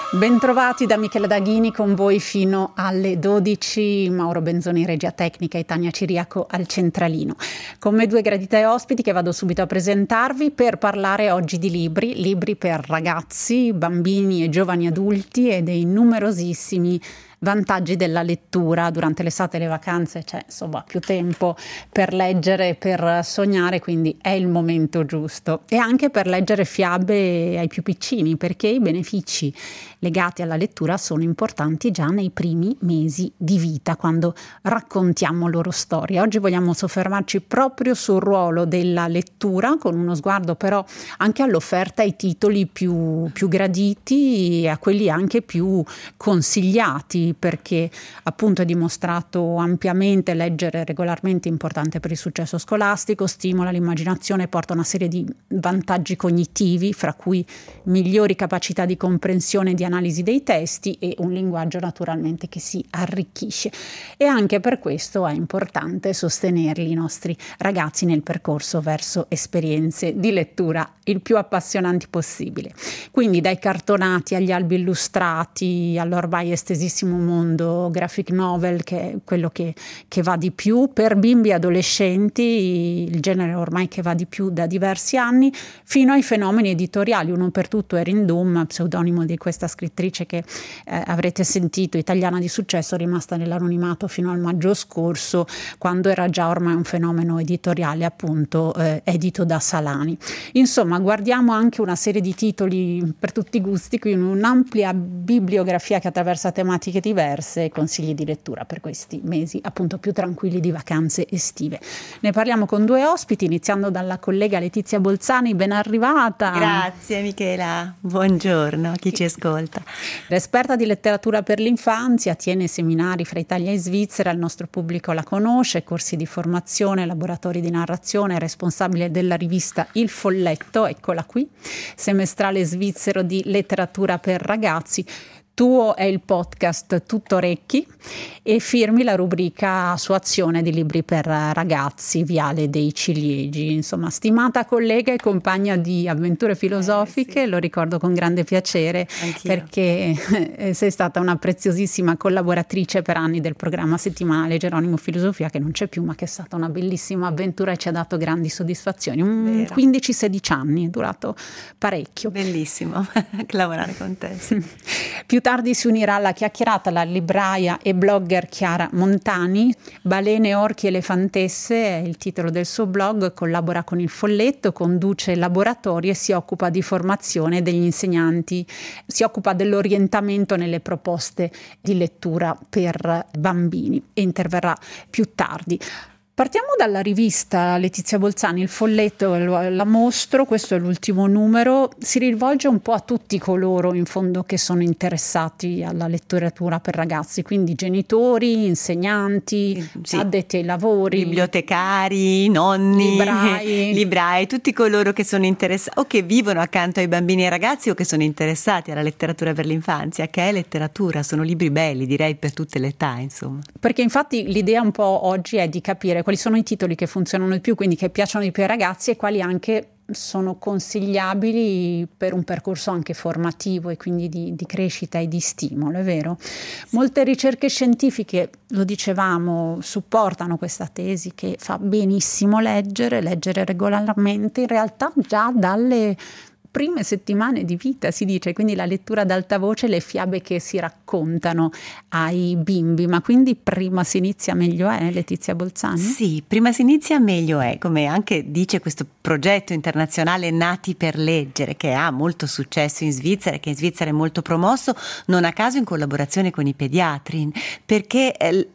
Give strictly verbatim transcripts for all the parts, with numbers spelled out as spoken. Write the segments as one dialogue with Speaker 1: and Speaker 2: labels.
Speaker 1: Bentrovati da Michela Daghini, con voi fino alle dodici, Mauro Benzoni regia tecnica e Tania Ciriaco al centralino. Con me due gradite ospiti che vado subito a presentarvi per parlare oggi di libri, libri per ragazzi, bambini e giovani adulti e dei numerosissimi vantaggi della lettura. Durante l'estate e le vacanze c'è insomma più tempo per leggere, per sognare, quindi è il momento giusto, e anche per leggere fiabe ai più piccini, perché i benefici legati alla lettura sono importanti già nei primi mesi di vita, quando raccontiamo loro storie. Oggi vogliamo soffermarci proprio sul ruolo della lettura, con uno sguardo però anche all'offerta ai titoli più, più graditi e a quelli anche più consigliati, perché appunto è dimostrato ampiamente leggere regolarmente è importante per il successo scolastico, stimola l'immaginazione, porta una serie di vantaggi cognitivi, fra cui migliori capacità di comprensione e di analisi dei testi e un linguaggio naturalmente che si arricchisce. E anche per questo è importante sostenerli i nostri ragazzi nel percorso verso esperienze di lettura il più appassionanti possibile. Quindi dai cartonati agli albi illustrati, all'ormai estesissimo mondo graphic novel, che è quello che, che va di più, per bimbi e adolescenti, il genere ormai che va di più da diversi anni, fino ai fenomeni editoriali. Uno per tutto è Erin Doom, pseudonimo di questa scrittrice che eh, avrete sentito, italiana di successo, rimasta nell'anonimato fino al maggio scorso, quando era già ormai un fenomeno editoriale, appunto eh, edito da Salani. Insomma, guardiamo anche una serie di titoli per tutti i gusti, quindi un'ampia bibliografia che attraversa tematiche diverse e consigli di lettura per questi mesi appunto più tranquilli di vacanze estive. Ne parliamo con due ospiti, iniziando dalla collega Letizia Bolzani. Ben arrivata.
Speaker 2: Grazie Michela, buongiorno a chi ci ascolta.
Speaker 1: L'esperta di letteratura per l'infanzia, tiene seminari fra Italia e Svizzera, il nostro pubblico la conosce, corsi di formazione, laboratori di narrazione, è responsabile della rivista Il Folletto, eccola qui, semestrale svizzero di letteratura per ragazzi. Tuo è il podcast Tutto Orecchi e firmi la rubrica su Azione di libri per ragazzi, Viale dei Ciliegi. Insomma, stimata collega e compagna di avventure filosofiche, eh, sì. Lo ricordo con grande piacere. Anch'io. Perché sei stata una preziosissima collaboratrice per anni del programma settimanale Geronimo Filosofia, che non c'è più, ma che è stata una bellissima avventura e ci ha dato grandi soddisfazioni. Un quindici sedici anni, è durato parecchio.
Speaker 2: Bellissimo lavorare con te. Sì.
Speaker 1: Più tardi si unirà alla chiacchierata la libraia e blogger Chiara Montani. Balene, orchi, elefantesse è il titolo del suo blog, collabora con Il Folletto, conduce laboratori e si occupa di formazione degli insegnanti, si occupa dell'orientamento nelle proposte di lettura per bambini e interverrà più tardi. Partiamo dalla rivista Letizia Bolzani, Il Folletto, la mostro, questo è l'ultimo numero, si rivolge un po' a tutti coloro in fondo che sono interessati alla letteratura per ragazzi, quindi genitori, insegnanti, sì, addetti ai lavori,
Speaker 2: bibliotecari, nonni,
Speaker 1: librai.
Speaker 2: librai, tutti coloro che sono interessati o che vivono accanto ai bambini e ai ragazzi o che sono interessati alla letteratura per l'infanzia, che è letteratura, sono libri belli, direi per tutte le età, insomma.
Speaker 1: Perché infatti l'idea un po' oggi è di capire quali sono i titoli che funzionano di più, quindi che piacciono di più ai ragazzi, e quali anche sono consigliabili per un percorso anche formativo e quindi di, di crescita e di stimolo, è vero? Sì. Molte ricerche scientifiche, lo dicevamo, supportano questa tesi che fa benissimo leggere, leggere regolarmente, in realtà già dalle prime settimane di vita, si dice, quindi la lettura ad alta voce, le fiabe che si raccontano ai bimbi. Ma quindi prima si inizia meglio è, Letizia Bolzani?
Speaker 2: Sì, prima si inizia meglio è, come anche dice questo progetto internazionale Nati per leggere, che ha molto successo in Svizzera e che in Svizzera è molto promosso, non a caso in collaborazione con i pediatri, perché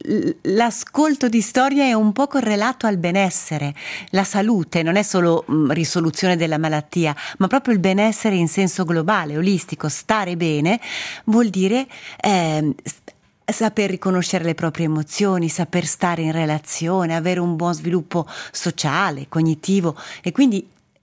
Speaker 2: l'ascolto di storia è un po' correlato al benessere, la salute, non è solo mh, risoluzione della malattia, ma proprio il benessere in senso globale, olistico. Stare bene vuol dire eh, saper riconoscere le proprie emozioni, saper stare in relazione, avere un buon sviluppo sociale, cognitivo, e quindi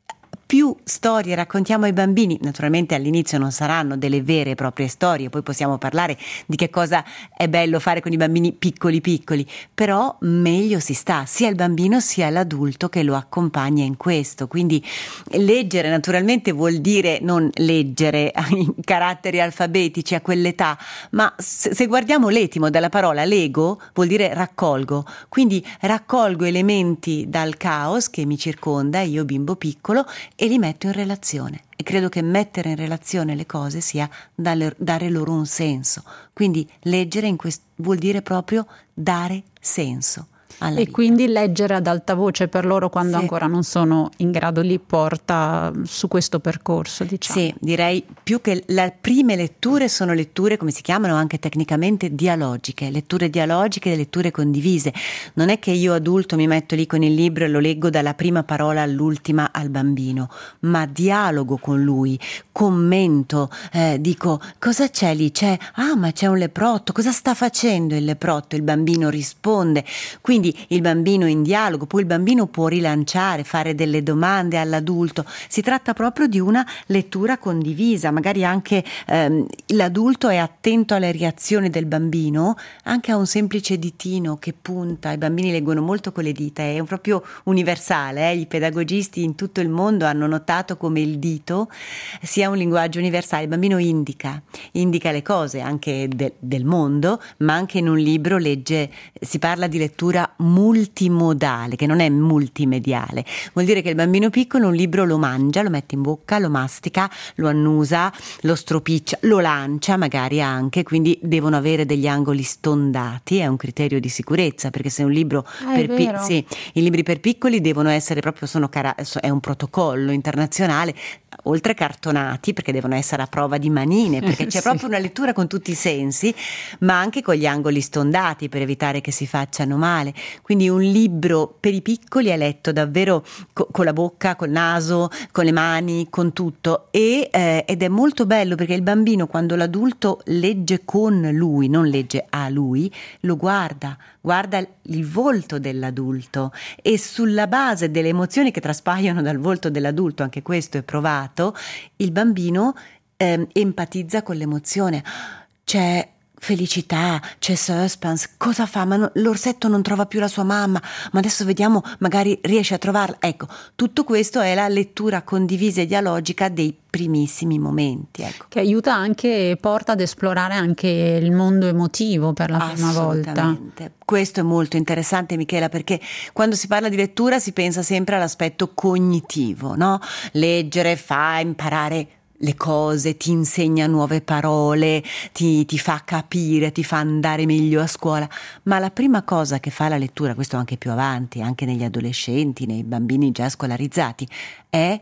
Speaker 2: più storie raccontiamo ai bambini, naturalmente all'inizio non saranno delle vere e proprie storie, poi possiamo parlare di che cosa è bello fare con i bambini piccoli piccoli, però meglio si sta, sia il bambino sia l'adulto che lo accompagna in questo. Quindi leggere naturalmente vuol dire non leggere in caratteri alfabetici a quell'età, ma se, se guardiamo l'etimo dalla parola lego vuol dire raccolgo, quindi raccolgo elementi dal caos che mi circonda, io bimbo piccolo, e li metto in relazione. E credo che mettere in relazione le cose sia dare, dare loro un senso. Quindi leggere in quest- vuol dire proprio dare senso alla
Speaker 1: e
Speaker 2: vita.
Speaker 1: quindi leggere ad alta voce per loro quando
Speaker 2: sì.
Speaker 1: ancora non sono in grado li porta su questo percorso, diciamo.
Speaker 2: Sì, direi più che le prime letture sono letture, come si chiamano anche tecnicamente, dialogiche, letture dialogiche, letture condivise. Non è che io adulto mi metto lì con il libro e lo leggo dalla prima parola all'ultima al bambino, ma dialogo con lui, commento, eh, dico cosa c'è lì? C'è, ah ma c'è un leprotto, cosa sta facendo il leprotto? Il bambino risponde, quindi il bambino in dialogo, poi il bambino può rilanciare, fare delle domande all'adulto. Si tratta proprio di una lettura condivisa, magari anche ehm, l'adulto è attento alle reazioni del bambino, anche a un semplice ditino che punta. I bambini leggono molto con le dita, è proprio universale, eh? I pedagogisti in tutto il mondo hanno notato come il dito sia un linguaggio universale. Il bambino indica, indica le cose anche de- del mondo, ma anche in un libro legge, si parla di lettura multimodale, che non è multimediale. Vuol dire che il bambino piccolo un libro lo mangia, lo mette in bocca, lo mastica, lo annusa, lo stropiccia, lo lancia magari anche, quindi devono avere degli angoli stondati, è un criterio di sicurezza, perché se un libro
Speaker 1: ah,
Speaker 2: per pi- sì, i libri per piccoli devono essere proprio, sono cara- è un protocollo internazionale, oltre cartonati, perché devono essere a prova di manine, perché c'è sì. proprio una lettura con tutti i sensi, ma anche con gli angoli stondati per evitare che si facciano male. Quindi un libro per i piccoli è letto davvero co- con la bocca, col naso, con le mani, con tutto, e, eh, ed è molto bello perché il bambino, quando l'adulto legge con lui, non legge a lui, lo guarda, guarda il volto dell'adulto, e sulla base delle emozioni che traspaiono dal volto dell'adulto, anche questo è provato, il bambino eh, empatizza con l'emozione. C'è felicità, c'è suspense, cosa fa? Ma no, l'orsetto non trova più la sua mamma, ma adesso vediamo, magari riesce a trovarla. Ecco, tutto questo è la lettura condivisa e dialogica dei primissimi momenti, ecco.
Speaker 1: Che aiuta anche, porta ad esplorare anche il mondo emotivo per la prima volta.
Speaker 2: Assolutamente. Questo è molto interessante, Michela, perché quando si parla di lettura si pensa sempre all'aspetto cognitivo, no? Leggere fa imparare le cose, ti insegna nuove parole, ti, ti fa capire, ti fa andare meglio a scuola, ma la prima cosa che fa la lettura, questo anche più avanti, anche negli adolescenti, nei bambini già scolarizzati, è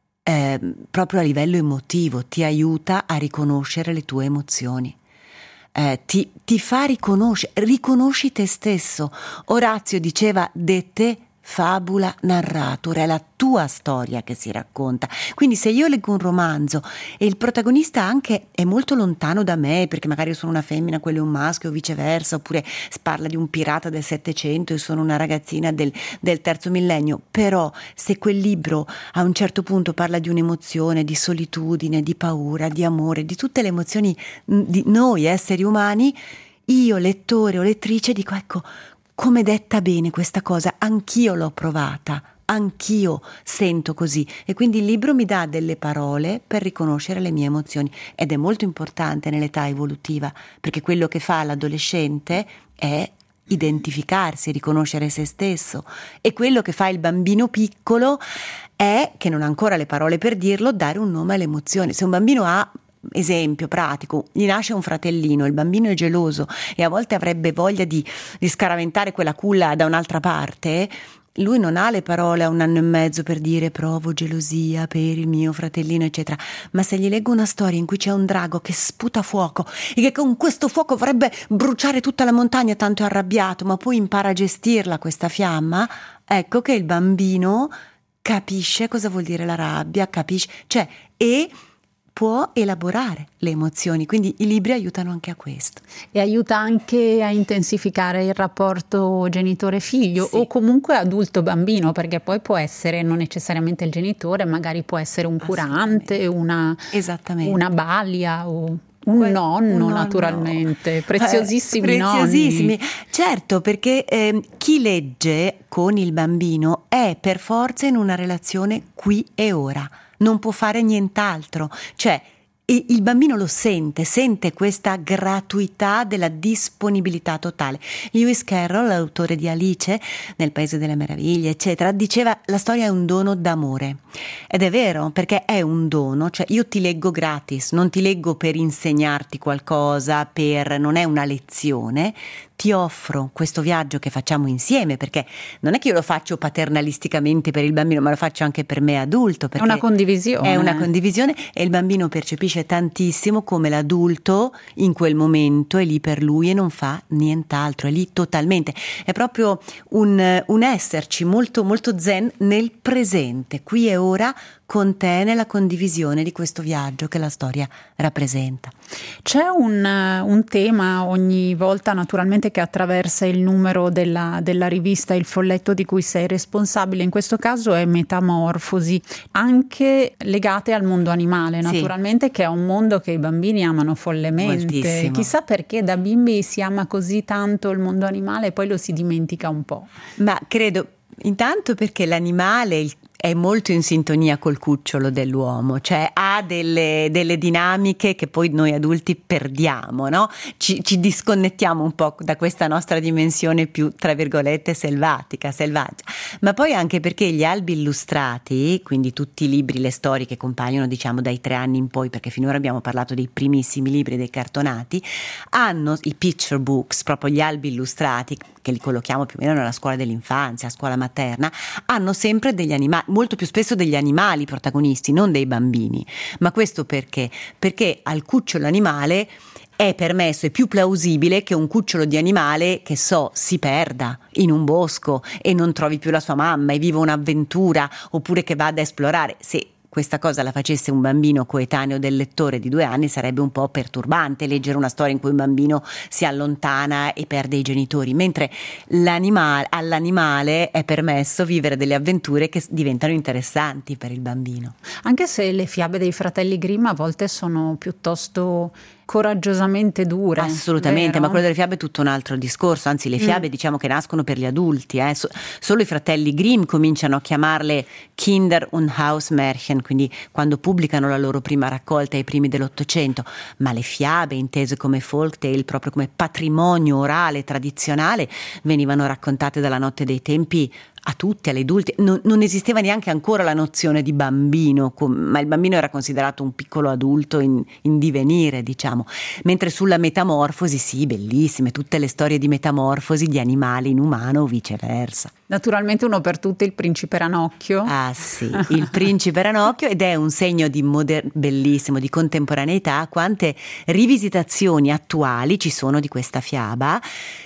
Speaker 2: eh, proprio a livello emotivo, ti aiuta a riconoscere le tue emozioni. Eh, ti, ti fa riconoscere, riconosci te stesso. Orazio diceva de te fabula narratur, è la tua storia che si racconta. Quindi se io leggo un romanzo e il protagonista anche è molto lontano da me, perché magari io sono una femmina, quello è un maschio o viceversa, oppure si parla di un pirata del Settecento e sono una ragazzina del, del terzo millennio, però se quel libro a un certo punto parla di un'emozione, di solitudine, di paura, di amore, di tutte le emozioni di noi esseri umani, io lettore o lettrice dico, ecco, come detta bene questa cosa, anch'io l'ho provata, anch'io sento così, e quindi il libro mi dà delle parole per riconoscere le mie emozioni, ed è molto importante nell'età evolutiva, perché quello che fa l'adolescente è identificarsi, riconoscere se stesso, e quello che fa il bambino piccolo è, che non ha ancora le parole per dirlo, dare un nome all'emozione. Se un bambino ha, esempio pratico, gli nasce un fratellino, il bambino è geloso e a volte avrebbe voglia di, di scaraventare quella culla da un'altra parte, lui non ha le parole a un anno e mezzo per dire provo gelosia per il mio fratellino eccetera, ma se gli leggo una storia in cui c'è un drago che sputa fuoco e che con questo fuoco vorrebbe bruciare tutta la montagna, tanto è arrabbiato, ma poi impara a gestirla questa fiamma, ecco che il bambino capisce cosa vuol dire la rabbia, capisce, cioè, e può elaborare le emozioni, quindi i libri aiutano anche a questo.
Speaker 1: E aiuta anche a intensificare il rapporto genitore-figlio,
Speaker 2: sì.
Speaker 1: o comunque adulto-bambino, perché poi può essere non necessariamente il genitore, magari può essere un curante, una, una balia o un
Speaker 2: Que-
Speaker 1: nonno,
Speaker 2: un nonno
Speaker 1: naturalmente, preziosissimi,
Speaker 2: eh, preziosissimi.
Speaker 1: nonni.
Speaker 2: Certo, perché eh, chi legge con il bambino è per forza in una relazione qui e ora, non può fare nient'altro, cioè e il bambino lo sente, sente questa gratuità della disponibilità totale. Lewis Carroll, l'autore di Alice nel Paese delle Meraviglie, eccetera, diceva la storia è un dono d'amore. Ed è vero, perché è un dono, cioè io ti leggo gratis, non ti leggo per insegnarti qualcosa, per non è una lezione, ti offro questo viaggio che facciamo insieme, perché non è che io lo faccio paternalisticamente per il bambino, ma lo faccio anche per me adulto.
Speaker 1: È una condivisione.
Speaker 2: È una condivisione e il bambino percepisce tantissimo come l'adulto in quel momento è lì per lui e non fa nient'altro, è lì totalmente. È proprio un, un esserci molto, molto zen nel presente, qui e ora, con te nella condivisione di questo viaggio che la storia rappresenta.
Speaker 1: C'è un, un tema ogni volta naturalmente che attraversa il numero della, della rivista Il Folletto di cui sei responsabile, in questo caso è Metamorfosi, anche legate al mondo animale naturalmente, sì. Che è un mondo che i bambini amano follemente.
Speaker 2: Moltissimo.
Speaker 1: Chissà perché da bimbi si ama così tanto il mondo animale e poi lo si dimentica un po'.
Speaker 2: Ma credo intanto perché l'animale, il è molto in sintonia col cucciolo dell'uomo, cioè ha delle, delle dinamiche che poi noi adulti perdiamo, no? Ci, ci disconnettiamo un po' da questa nostra dimensione più, tra virgolette, selvatica, selvaggia. Ma poi anche perché gli albi illustrati, quindi tutti i libri, le storie che compaiono diciamo dai tre anni in poi, perché finora abbiamo parlato dei primissimi libri dei cartonati, hanno i picture books, proprio gli albi illustrati, che li collochiamo più o meno nella scuola dell'infanzia, a scuola materna, hanno sempre degli animali, molto più spesso degli animali protagonisti, non dei bambini. Ma questo perché? Perché al cucciolo animale è permesso, è più plausibile che un cucciolo di animale, che so, si perda in un bosco e non trovi più la sua mamma e viva un'avventura, oppure che vada a esplorare. Se questa cosa la facesse un bambino coetaneo del lettore di due anni sarebbe un po' perturbante leggere una storia in cui un bambino si allontana e perde i genitori, mentre l'animale, all'animale è permesso vivere delle avventure che diventano interessanti per il bambino.
Speaker 1: Anche se le fiabe dei fratelli Grimm a volte sono piuttosto coraggiosamente dure.
Speaker 2: Assolutamente,
Speaker 1: vero?
Speaker 2: Ma quello delle fiabe è tutto un altro discorso, anzi le fiabe mm. diciamo che nascono per gli adulti, eh. so, solo i fratelli Grimm cominciano a chiamarle Kinder- und Hausmärchen, quindi quando pubblicano la loro prima raccolta ai primi dell'Ottocento, ma le fiabe intese come folktale, proprio come patrimonio orale tradizionale, venivano raccontate dalla notte dei tempi a tutti, agli adulti. Non, non esisteva neanche ancora la nozione di bambino, com- ma il bambino era considerato un piccolo adulto in, in divenire, diciamo. Mentre sulla metamorfosi, sì, bellissime, tutte le storie di metamorfosi di animali in umano o viceversa.
Speaker 1: Naturalmente uno per tutti il principe Ranocchio.
Speaker 2: Ah sì, il principe Ranocchio, ed è un segno di moder- bellissimo, di contemporaneità, quante rivisitazioni attuali ci sono di questa fiaba,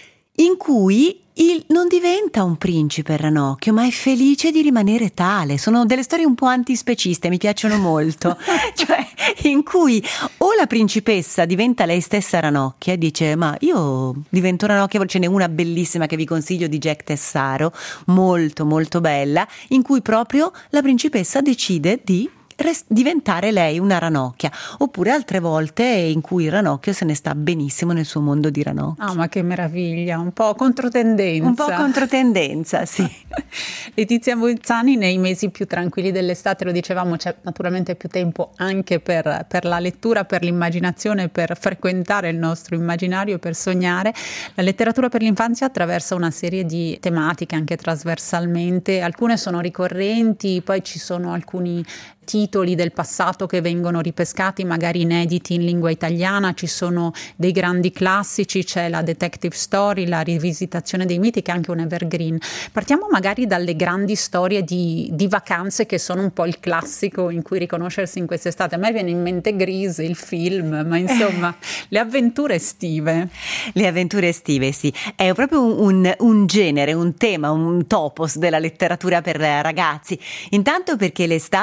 Speaker 2: in cui il non diventa un principe Ranocchio, ma è felice di rimanere tale. Sono delle storie un po' antispeciste, mi piacciono molto, cioè in cui o la principessa diventa lei stessa Ranocchia e dice ma io divento Ranocchia. Ce n'è una bellissima che vi consiglio di Jack Tessaro, molto molto bella, in cui proprio la principessa decide di diventare lei una ranocchia, oppure altre volte in cui il ranocchio se ne sta benissimo nel suo mondo di ranocchi.
Speaker 1: Ah, ma che meraviglia, un po' controtendenza.
Speaker 2: Un po' controtendenza, sì.
Speaker 1: Letizia Bolzani, nei mesi più tranquilli dell'estate, lo dicevamo, c'è naturalmente più tempo anche per, per la lettura, per l'immaginazione, per frequentare il nostro immaginario, per sognare. La letteratura per l'infanzia attraversa una serie di tematiche anche trasversalmente, alcune sono ricorrenti, poi ci sono alcuni titoli del passato che vengono ripescati, magari inediti in lingua italiana, ci sono dei grandi classici, c'è la detective story, la rivisitazione dei miti, che è anche un evergreen. Partiamo magari dalle grandi storie di, di vacanze, che sono un po' il classico in cui riconoscersi in quest'estate. A me viene in mente Grease, il film, ma insomma le avventure estive.
Speaker 2: Le avventure estive, sì, è proprio un, un genere, un tema, un topos della letteratura per ragazzi, intanto perché l'estate è un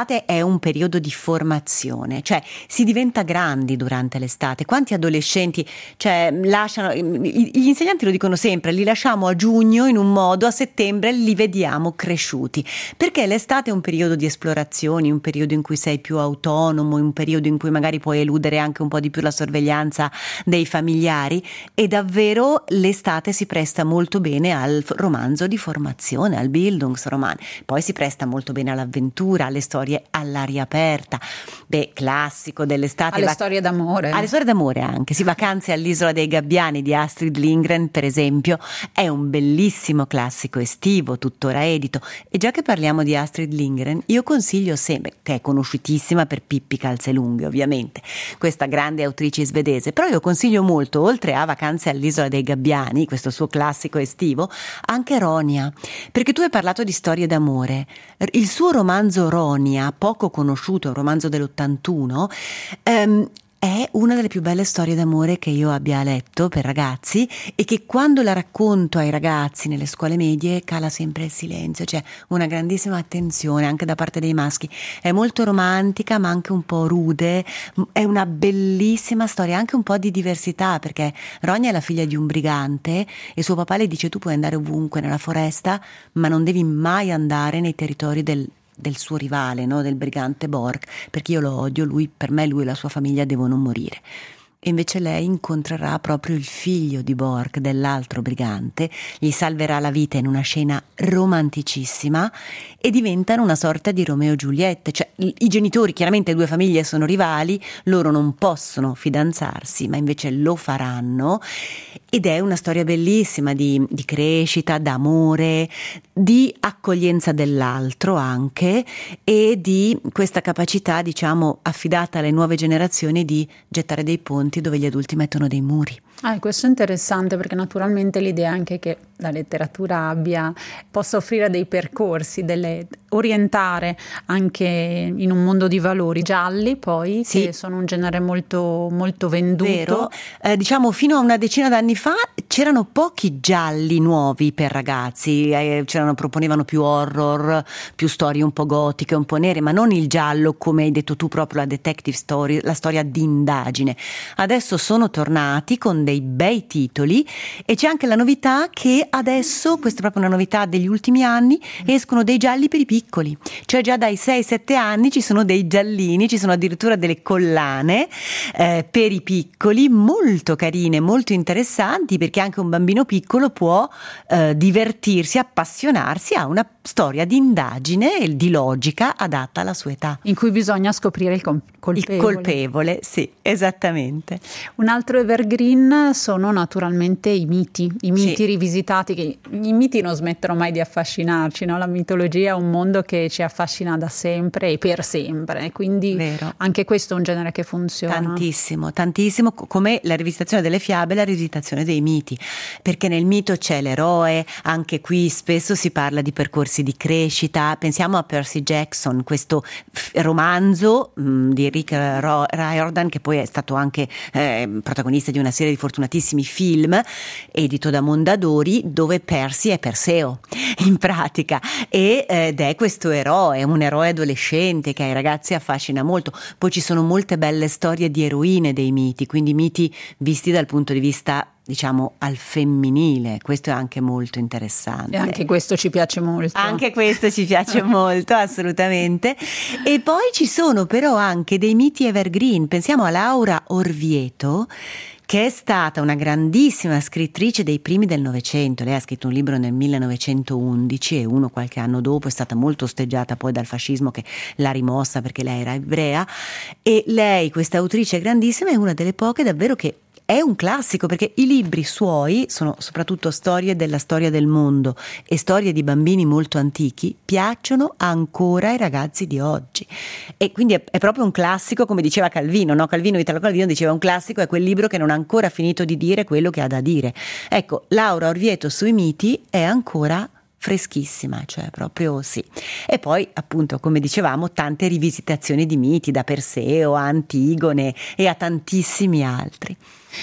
Speaker 2: un periodo di formazione, cioè si diventa grandi durante l'estate. Quanti adolescenti, cioè, lasciano, gli insegnanti lo dicono sempre, li lasciamo a giugno in un modo, a settembre li vediamo cresciuti, perché l'estate è un periodo di esplorazioni, un periodo in cui sei più autonomo, un periodo in cui magari puoi eludere anche un po' di più la sorveglianza dei familiari, e davvero l'estate si presta molto bene al romanzo di formazione, al Bildungsroman. Poi si presta molto bene all'avventura, alle storie all'aria aperta. Beh, classico dell'estate.
Speaker 1: Alle
Speaker 2: vac-
Speaker 1: storie d'amore.
Speaker 2: Alle storie d'amore anche. Sì, Vacanze all'Isola dei Gabbiani di Astrid Lindgren, per esempio, è un bellissimo classico estivo, tuttora edito. E già che parliamo di Astrid Lindgren, io consiglio sempre, che è conosciutissima per Pippi Calzelunghe, ovviamente, questa grande autrice svedese, però io consiglio molto, oltre a Vacanze all'Isola dei Gabbiani, questo suo classico estivo, anche Ronia, perché tu hai parlato di storie d'amore. Il suo romanzo Ronia, poco conosciuto, un romanzo dell'ottantuno, ehm, è una delle più belle storie d'amore che io abbia letto per ragazzi, e che quando la racconto ai ragazzi nelle scuole medie cala sempre il silenzio, c'è una grandissima attenzione anche da parte dei maschi. È molto romantica ma anche un po' rude, è una bellissima storia, anche un po' di diversità, perché Ronia è la figlia di un brigante e suo papà le dice: tu puoi andare ovunque nella foresta ma non devi mai andare nei territori del del suo rivale, no? Del brigante Borg, perché io lo odio, lui, per me lui e la sua famiglia devono morire. E invece lei incontrerà proprio il figlio di Borg, dell'altro brigante, gli salverà la vita in una scena romanticissima e diventano una sorta di Romeo e Giulietta. Cioè, i genitori, chiaramente due famiglie sono rivali, loro non possono fidanzarsi, ma invece lo faranno, ed è una storia bellissima di, di crescita, d'amore, di accoglienza dell'altro anche, e di questa capacità, diciamo, affidata alle nuove generazioni di gettare dei ponti dove gli adulti mettono dei muri.
Speaker 1: Ah, questo è interessante, perché naturalmente l'idea anche che la letteratura abbia, possa offrire dei percorsi, delle, orientare anche in un mondo di valori gialli, poi, sì, che sono un genere molto, molto venduto.
Speaker 2: Vero. Eh, diciamo fino a una decina d'anni fa c'erano pochi gialli nuovi per ragazzi, eh, c'erano, proponevano più horror, più storie un po' gotiche, un po' nere, ma non il giallo come hai detto tu, proprio la detective story, la storia d'indagine. Adesso sono tornati con dei bei titoli, e c'è anche la novità che adesso, questa è proprio una novità degli ultimi anni, escono dei gialli per i piccoli, cioè già dai sei sette anni ci sono dei giallini, ci sono addirittura delle collane eh, per i piccoli, molto carine, molto interessanti, perché anche un bambino piccolo può eh, divertirsi, appassionarsi a una storia di indagine e di logica adatta alla sua età.
Speaker 1: In cui bisogna scoprire il com- colpevole.
Speaker 2: Il colpevole, sì, esattamente.
Speaker 1: Un altro evergreen sono naturalmente i miti, i miti sì. rivisitati, che i miti non smettono mai di affascinarci, no? La mitologia è un mondo che ci affascina da sempre e per sempre, quindi Vero. Anche questo è un genere che funziona.
Speaker 2: Tantissimo, tantissimo, come la rivisitazione delle fiabe e la rivisitazione dei miti, perché nel mito c'è l'eroe, anche qui spesso si parla di percorsi di crescita. Pensiamo a Percy Jackson, questo f- romanzo mh, di Rick Riordan, che poi è stato anche eh, protagonista di una serie di fortunatissimi film, edito da Mondadori, dove Percy è Perseo in pratica, e, ed è questo eroe, un eroe adolescente che ai ragazzi affascina molto. Poi ci sono molte belle storie di eroine dei miti, quindi miti visti dal punto di vista, diciamo, al femminile. Questo è anche molto interessante.
Speaker 1: E anche questo ci piace molto.
Speaker 2: Anche questo ci piace molto, assolutamente. E poi ci sono però anche dei miti evergreen. Pensiamo a Laura Orvieto, che è stata una grandissima scrittrice dei primi del Novecento. Lei ha scritto un libro nel millenovecentoundici e uno qualche anno dopo, è stata molto osteggiata poi dal fascismo, che l'ha rimossa perché lei era ebrea. E lei, questa autrice grandissima, è una delle poche davvero che è un classico, perché i libri suoi sono soprattutto storie della storia del mondo e storie di bambini molto antichi, piacciono ancora ai ragazzi di oggi. E quindi è, è proprio un classico, come diceva Calvino, no? Calvino, Italo Calvino, diceva: un classico è quel libro che non ha ancora finito di dire quello che ha da dire. Ecco, Laura Orvieto sui miti è ancora freschissima, cioè proprio sì. E poi, appunto, come dicevamo, tante rivisitazioni di miti, da Perseo a Antigone e a tantissimi altri.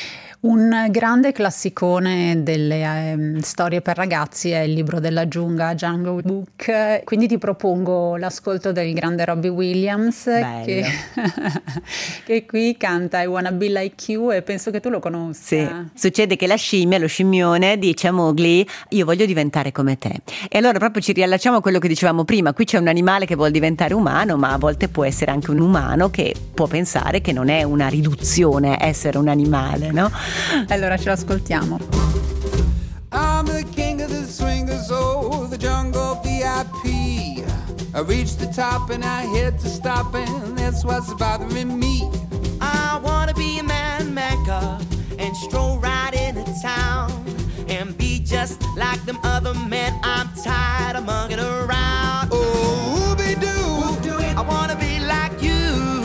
Speaker 1: Un grande classicone delle eh, storie per ragazzi è il libro della giungla, Jungle Book, quindi ti propongo l'ascolto del grande Robbie Williams che, che qui canta I Wanna Be Like You e penso che tu lo conosca.
Speaker 2: Sì, succede che la scimmia, lo scimmione dice a Mowgli io voglio diventare come te, e allora proprio ci riallacciamo a quello che dicevamo prima, qui c'è un animale che vuol diventare umano, ma a volte può essere anche un umano che può pensare che non è una riduzione essere un animale, no?
Speaker 1: Allora ce l'ascoltiamo.
Speaker 3: I'm the king of the swingers, oh, the jungle V I P. I reached the top and I had to stop, and that's what's bothering me.
Speaker 4: I wanna be a man maker and stroll right into town and be just like them other men. I'm tired of mugging around.
Speaker 3: Oh, ooby-doo,
Speaker 4: I wanna be like you.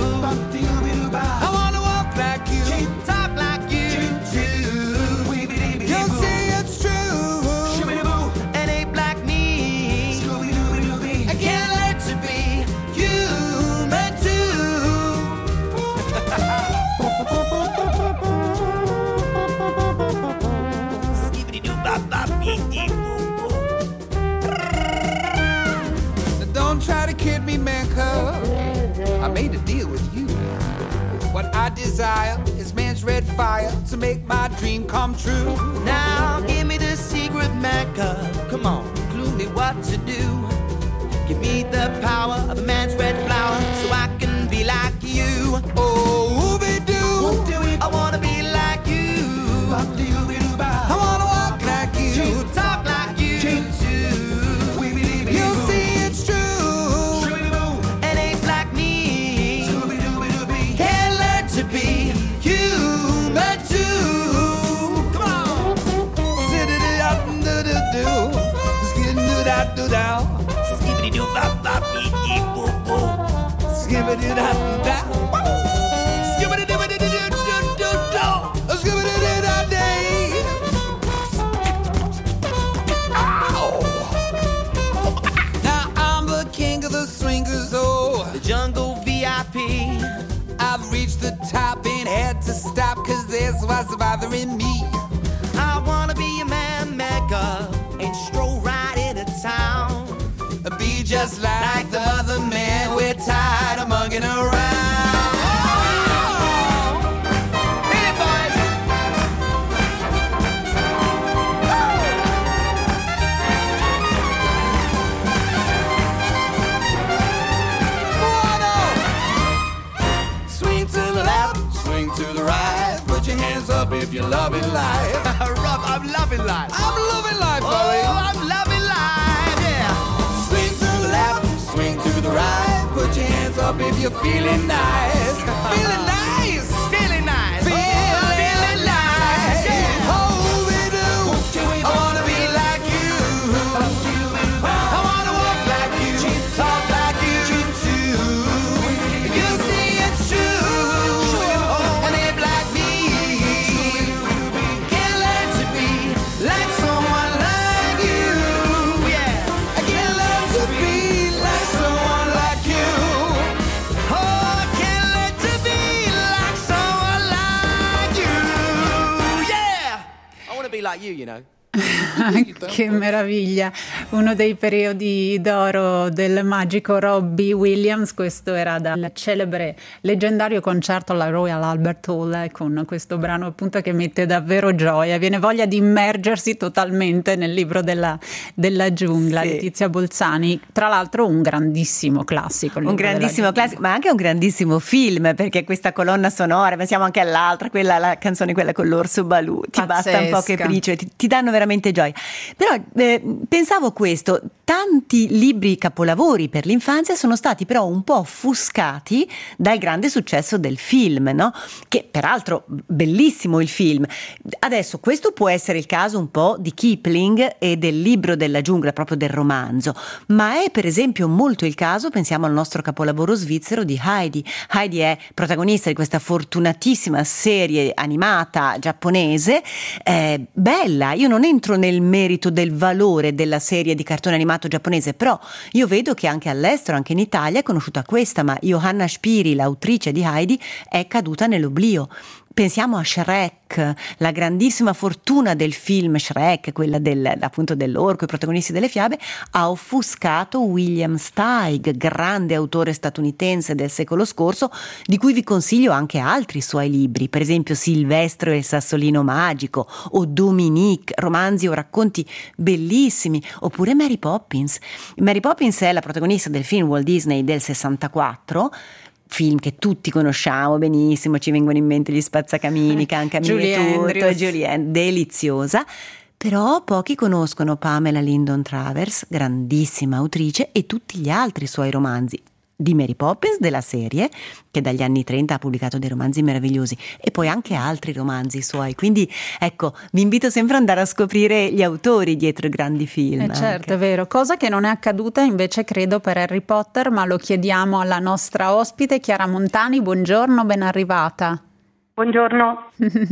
Speaker 3: I wanna walk like you,
Speaker 4: Talk like you too.
Speaker 3: you'll see it's true.
Speaker 4: And ain't like me. I can't learn to be human too.
Speaker 3: Now don't try to kid me, man, cuz I made a deal with you. What I desire is man's red fire to make my dream come true.
Speaker 4: Now give me the secret maker. Come on, clue me what to do. Give me the power of a man's red flower so I can be like you.
Speaker 3: Oh, ooby-doo,
Speaker 4: I wanna be like you.
Speaker 3: I wanna walk like you,
Speaker 4: Talk like you too.
Speaker 3: you'll see it's true.
Speaker 4: And ain't like me. Can't learn to be human too. Come on.
Speaker 3: Do-do-do-do-do-do. Skid-do-da-do-dow.
Speaker 4: Skibbity-doo-bop-bop-bee-dee-boo-boo.
Speaker 3: Skibidi-da-da.
Speaker 4: Skibbity-doo-bity-doo-doo-doo-doo.
Speaker 3: Skibidi-da-da-day. Ow. Now I'm the king of the swingers, oh.
Speaker 4: The jungle V I P.
Speaker 3: I've reached the top and had to stop, cause that's what's bothering me.
Speaker 4: I wanna be a man maker and stroll right into town.
Speaker 3: Be just like the other man, we're tired of mugging around.
Speaker 4: Hit it, boys!
Speaker 3: One up. Swing to the left, swing to the right. Put your hands up if you're loving life.
Speaker 4: Rob, I'm loving life.
Speaker 3: I'm loving life,
Speaker 4: Oh,
Speaker 3: buddy.
Speaker 4: I'm loving life, yeah.
Speaker 3: Swing to the left, swing to the right. Put your hands up if you're feeling nice. Feeling nice.
Speaker 4: Feeling nice.
Speaker 3: Feeling
Speaker 4: Oh, feeling nice, yeah.
Speaker 3: Oh, we do. I wanna be like you. I wanna walk like you, talk like you too. You see it's true. And ain't like me. Can't learn to be like someone like you.
Speaker 4: Yeah.
Speaker 3: I can't learn to be like someone like you.
Speaker 4: Oh, I can't learn to be like someone like you. Yeah. I want to be like you, you know.
Speaker 1: Che meraviglia, uno dei periodi d'oro del magico Robbie Williams. Questo era dal celebre leggendario concerto alla Royal Albert Hall, con questo brano appunto che mette davvero gioia, viene voglia di immergersi totalmente nel libro della, della giungla.
Speaker 2: Sì.
Speaker 1: Letizia Bolzani, tra l'altro un grandissimo classico, il
Speaker 2: Un
Speaker 1: libro della
Speaker 2: grandissimo
Speaker 1: giungla.
Speaker 2: classico, ma anche un grandissimo film, perché questa colonna sonora, pensiamo anche all'altra, quella, la canzone quella con l'orso Balù, ti basta un po' che
Speaker 1: Pazzesca.
Speaker 2: briciole, ti, ti danno veramente gioia. Però eh, pensavo questo, tanti libri capolavori per l'infanzia sono stati però un po' offuscati dal grande successo del film, no? Che peraltro bellissimo il film. Adesso questo può essere il caso un po' di Kipling e del libro della giungla, proprio del romanzo, ma è per esempio molto il caso, pensiamo al nostro capolavoro svizzero di Heidi. Heidi è protagonista di questa fortunatissima serie animata giapponese, eh, bella. Io non entro nel merito del valore della serie di cartone animato giapponese, però io vedo che anche all'estero, anche in Italia è conosciuta questa, ma Johanna Spiri, l'autrice di Heidi, è caduta nell'oblio. pensiamo a Shrek, la grandissima fortuna del film Shrek, quella del, appunto dell'orco, i protagonisti delle fiabe, ha offuscato William Steig, grande autore statunitense del secolo scorso, di cui vi consiglio anche altri suoi libri, per esempio Silvestro e il sassolino magico o Dominique, romanzi o racconti bellissimi, oppure Mary Poppins. Mary Poppins è la protagonista del film Walt Disney del sessantaquattro, film che tutti conosciamo benissimo, ci vengono in mente gli spazzacamini, Cancamini e tutto,
Speaker 1: Andrews.
Speaker 2: Julie Andrews, deliziosa. Però pochi conoscono Pamela Lyndon Travers, grandissima autrice, e tutti gli altri suoi romanzi. Di Mary Poppins, della serie, che dagli anni trenta ha pubblicato dei romanzi meravigliosi, e poi anche altri romanzi suoi. Quindi ecco, vi invito sempre ad andare a scoprire gli autori dietro i grandi film.
Speaker 1: Eh certo,
Speaker 2: anche.
Speaker 1: è vero, cosa che non è accaduta invece credo per Harry Potter, ma lo chiediamo alla nostra ospite Chiara Montani. Buongiorno, ben arrivata.
Speaker 5: Buongiorno,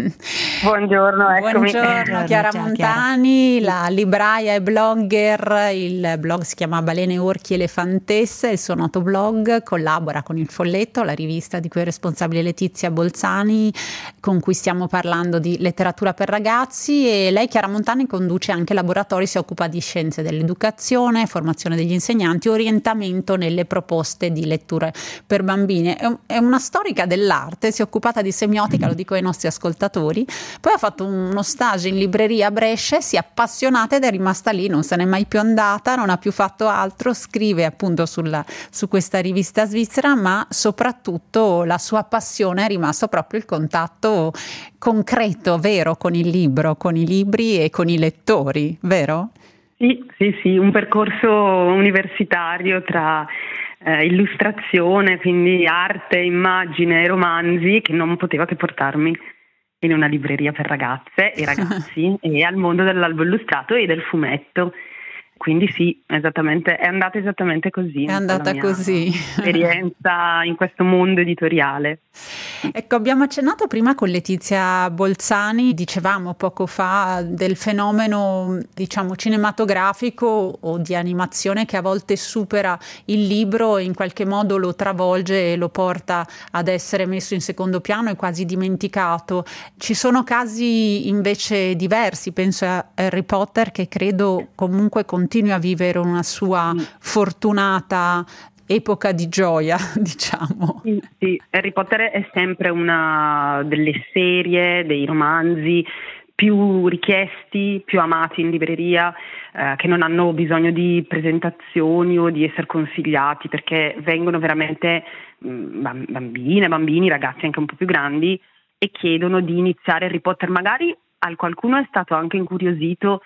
Speaker 5: buongiorno, eccomi.
Speaker 1: Buongiorno Chiara
Speaker 2: Ciao,
Speaker 1: Montani, la libraia e blogger, il blog si chiama Balene, Orchi, Elefantesse, il suo noto blog, collabora con Il Folletto, la rivista di cui è responsabile Letizia Bolzani, con cui stiamo parlando di letteratura per ragazzi, e lei, Chiara Montani, conduce anche laboratori, si occupa di scienze dell'educazione, formazione degli insegnanti, orientamento nelle proposte di letture per bambini. È, è una storica dell'arte, si è occupata di semiotica, lo dico ai nostri ascoltatori, poi ha fatto uno stage in libreria a Brescia, si è appassionata ed è rimasta lì, non se n'è mai più andata, non ha più fatto altro, scrive appunto sulla, su questa rivista svizzera, ma soprattutto la sua passione è rimasto proprio il contatto concreto, vero, con il libro, con i libri e con i lettori, vero?
Speaker 5: Sì, sì, sì, un percorso universitario tra eh, illustrazione, quindi arte, immagine, romanzi, che non poteva che portarmi in una libreria per ragazze e ragazzi e al mondo dell'albo illustrato e del fumetto. Quindi sì, esattamente, è andata esattamente così.
Speaker 1: È andata
Speaker 5: la mia
Speaker 1: così.
Speaker 5: esperienza in questo mondo editoriale.
Speaker 1: Ecco, abbiamo accennato prima con Letizia Bolzani, dicevamo poco fa del fenomeno, diciamo, cinematografico o di animazione che a volte supera il libro e in qualche modo lo travolge e lo porta ad essere messo in secondo piano e quasi dimenticato. Ci sono casi invece diversi, penso a Harry Potter, che credo comunque continui a vivere una sua fortunata epoca di gioia, diciamo.
Speaker 5: Sì, sì, Harry Potter è sempre una delle serie, dei romanzi più richiesti, più amati in libreria, eh, che non hanno bisogno di presentazioni o di essere consigliati, perché vengono veramente mh, bambine, bambini, ragazzi anche un po' più grandi, e chiedono di iniziare Harry Potter. Magari al qualcuno è stato anche incuriosito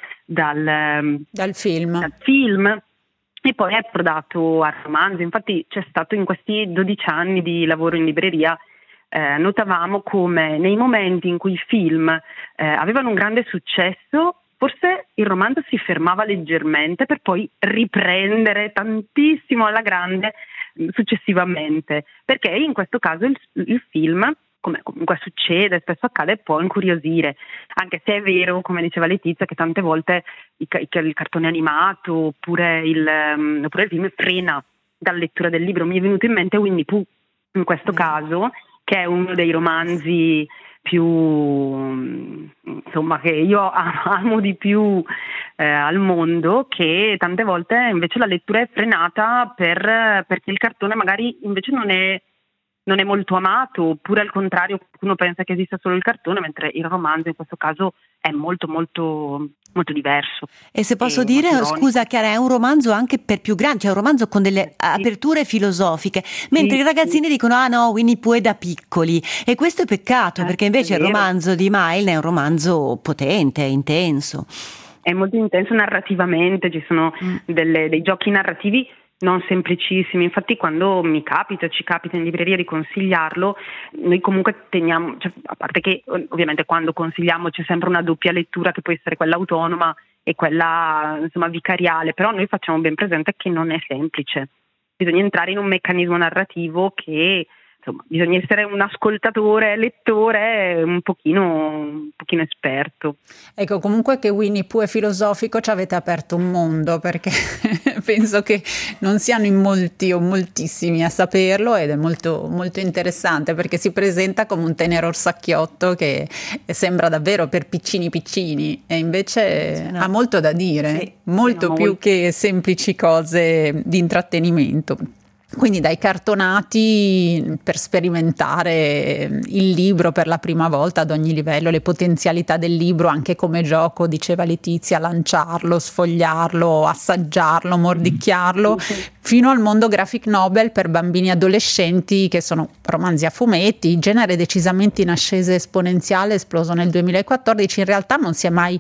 Speaker 5: dal,
Speaker 1: dal film.
Speaker 5: dal film e poi è approdato al romanzo. Infatti c'è stato in questi dodici anni di lavoro in libreria, eh, notavamo come nei momenti in cui i film eh, avevano un grande successo, forse il romanzo si fermava leggermente per poi riprendere tantissimo alla grande mh, successivamente, perché in questo caso il, il film, come comunque succede, spesso accade, può incuriosire, anche se è vero, come diceva Letizia, che tante volte il, il cartone animato oppure il, um, oppure il film frena dalla lettura del libro. Mi è venuto in mente Winnie Pooh, in questo mm. caso, che è uno dei romanzi più, insomma, che io amo di più eh, al mondo, che tante volte invece la lettura è frenata per, perché il cartone magari invece non è non è molto amato, oppure al contrario qualcuno pensa che esista solo il cartone, mentre il romanzo in questo caso è molto molto molto diverso.
Speaker 2: E se posso
Speaker 5: e
Speaker 2: dire,
Speaker 5: ironico.
Speaker 2: Scusa Chiara, è un romanzo anche per più grandi, cioè un romanzo con delle sì. aperture filosofiche, mentre
Speaker 5: sì,
Speaker 2: i ragazzini
Speaker 5: sì.
Speaker 2: dicono ah no, Winnie Pooh è da piccoli, e questo è peccato,
Speaker 5: eh,
Speaker 2: perché invece il
Speaker 5: vero.
Speaker 2: romanzo di Milne è un romanzo potente, intenso.
Speaker 5: È molto intenso narrativamente, ci sono mm. delle, dei giochi narrativi non semplicissimi. Infatti quando mi capita, ci capita in libreria di consigliarlo, noi comunque teniamo, cioè, a parte che ovviamente quando consigliamo c'è sempre una doppia lettura che può essere quella autonoma e quella insomma vicariale, però noi facciamo ben presente che non è semplice, bisogna entrare in un meccanismo narrativo che insomma, bisogna essere un ascoltatore, lettore un pochino, un pochino esperto.
Speaker 1: Ecco, comunque che Winnie Pooh è filosofico ci avete aperto un mondo, perché penso che non siano in molti o moltissimi a saperlo, ed è molto, molto interessante perché si presenta come un tenero orsacchiotto che sembra davvero per piccini piccini e invece
Speaker 2: Sì, no.
Speaker 1: ha molto da dire,
Speaker 2: Sì,
Speaker 1: molto
Speaker 5: sì, no,
Speaker 1: più
Speaker 5: molto.
Speaker 1: che semplici cose di intrattenimento. Quindi dai cartonati per sperimentare il libro per la prima volta ad ogni livello, le potenzialità del libro anche come gioco, diceva Letizia, lanciarlo, sfogliarlo, assaggiarlo, mordicchiarlo, fino al mondo graphic novel per bambini e adolescenti che sono romanzi a fumetti, genere decisamente in ascesa esponenziale, esploso nel duemilaquattordici. In realtà non si è mai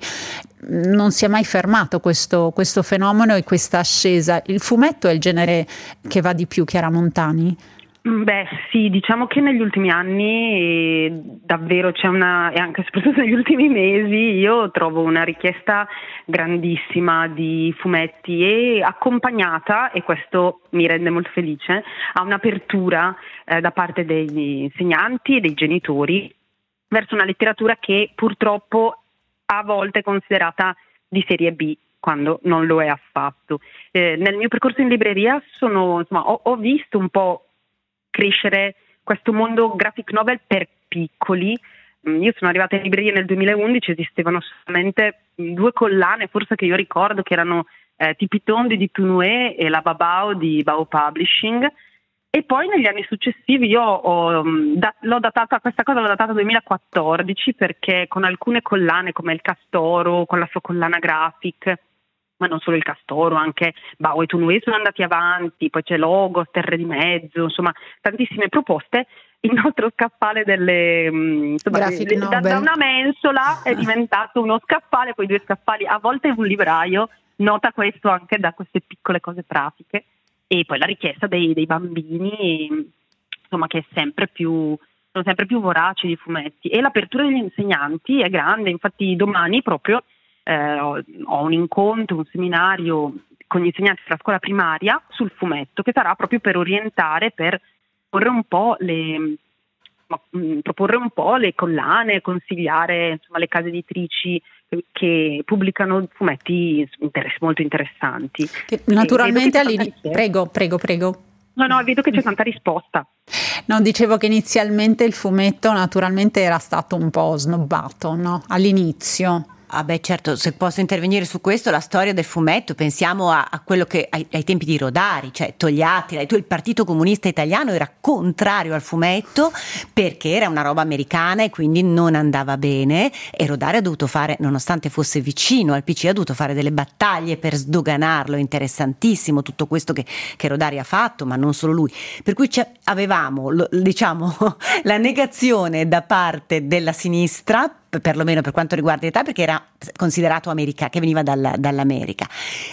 Speaker 1: non si è mai fermato questo, questo fenomeno e questa ascesa. Il fumetto è il genere che va di più, Chiara Montani?
Speaker 5: Beh sì, diciamo che negli ultimi anni eh, davvero c'è una, e anche soprattutto negli ultimi mesi, io trovo una richiesta grandissima di fumetti e accompagnata, e questo mi rende molto felice, a un'apertura eh, da parte degli insegnanti e dei genitori verso una letteratura che purtroppo a volte è considerata di serie B, quando non lo è affatto. Eh, nel mio percorso in libreria sono, insomma, ho, ho visto un po' crescere questo mondo graphic novel per piccoli. Mm, Io sono arrivata in libreria nel duemilaundici, esistevano solamente due collane, forse che io ricordo, che erano eh, Tipi Tondi di Tunue e La Babao di Bao Publishing. E poi negli anni successivi io ho, da, l'ho datata, questa cosa l'ho datata duemilaquattordici, perché con alcune collane come il Castoro, con la sua collana graphic, ma non solo il Castoro, anche Bao e Tunue sono andati avanti, poi c'è Logos, Terre di Mezzo, insomma tantissime proposte. Il nostro scaffale delle insomma,
Speaker 1: Graphic
Speaker 5: le- da,
Speaker 1: novel.
Speaker 5: da una mensola è diventato uno scaffale, poi due scaffali, a volte un libraio. Nota questo anche da queste piccole cose pratiche. E poi la richiesta dei, dei bambini, insomma, che è sempre più, sono sempre più voraci di fumetti, e l'apertura degli insegnanti è grande. Infatti domani proprio eh, ho, ho un incontro, un seminario con gli insegnanti della scuola primaria sul fumetto, che sarà proprio per orientare, per porre un po' le ma, mh, proporre un po' le collane, consigliare insomma le case editrici che, che pubblicano fumetti interess- molto interessanti.
Speaker 1: Che
Speaker 5: E
Speaker 1: naturalmente
Speaker 5: vedo che c'è tanta
Speaker 1: all'inizio...
Speaker 5: richiesta.
Speaker 1: Prego, prego, prego.
Speaker 5: No, no, vedo che c'è tanta risposta.
Speaker 1: No, dicevo che inizialmente il fumetto naturalmente era stato un po' snobbato, no? All'inizio.
Speaker 2: Ah beh, certo, se posso intervenire su questo, la storia del fumetto, pensiamo a, a quello che ai, ai tempi di Rodari, cioè Togliatti, il Partito Comunista Italiano era contrario al fumetto perché era una roba americana e quindi non andava bene, e Rodari ha dovuto fare, nonostante fosse vicino al P C, ha dovuto fare delle battaglie per sdoganarlo. Interessantissimo tutto questo che, che Rodari ha fatto, ma non solo lui. Per cui avevamo, lo, diciamo, la negazione da parte della sinistra, perlomeno per quanto riguarda l'età, perché era considerato americano, che veniva dalla, dall'America,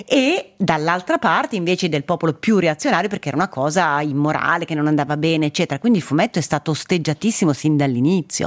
Speaker 2: e dall'altra parte invece del popolo più reazionario perché era una cosa immorale, che non andava bene, eccetera. Quindi il fumetto è stato osteggiatissimo sin dall'inizio.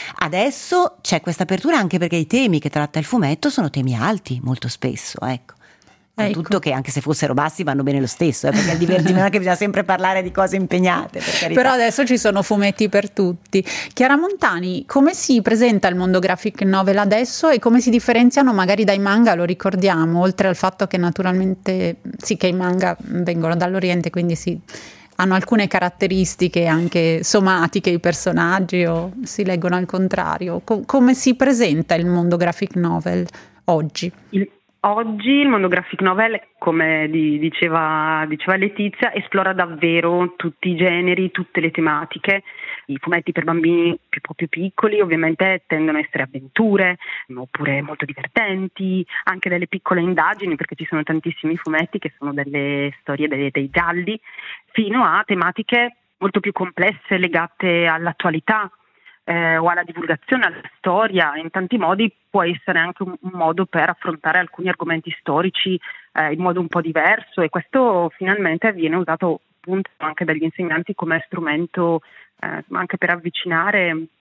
Speaker 2: Adesso c'è questa apertura anche perché i temi che tratta il fumetto sono temi alti molto spesso, ecco. Con
Speaker 1: Ecco.
Speaker 2: tutto che anche se fossero bassi vanno bene lo stesso, eh, perché il divertimento non è che bisogna sempre parlare di cose impegnate, per carità.
Speaker 1: Però adesso ci sono fumetti per tutti. Chiara Montani, come si presenta il mondo graphic novel adesso e come si differenziano magari dai manga? Lo ricordiamo, oltre al fatto che naturalmente sì, che i manga vengono dall'Oriente, quindi sì, hanno alcune caratteristiche anche somatiche i personaggi, o si leggono al contrario. Co- come si presenta il mondo graphic novel oggi?
Speaker 5: Il- Oggi il mondo graphic novel, come di- diceva, diceva Letizia, esplora davvero tutti i generi, tutte le tematiche. I fumetti per bambini più, più piccoli ovviamente tendono a essere avventure, oppure molto divertenti, anche delle piccole indagini, perché ci sono tantissimi fumetti che sono delle storie dei, dei gialli, fino a tematiche molto più complesse legate all'attualità. Eh, o alla divulgazione, alla storia. In tanti modi può essere anche un, un modo per affrontare alcuni argomenti storici eh, in modo un po' diverso, e questo finalmente viene usato appunto anche dagli insegnanti come strumento eh, anche per avvicinare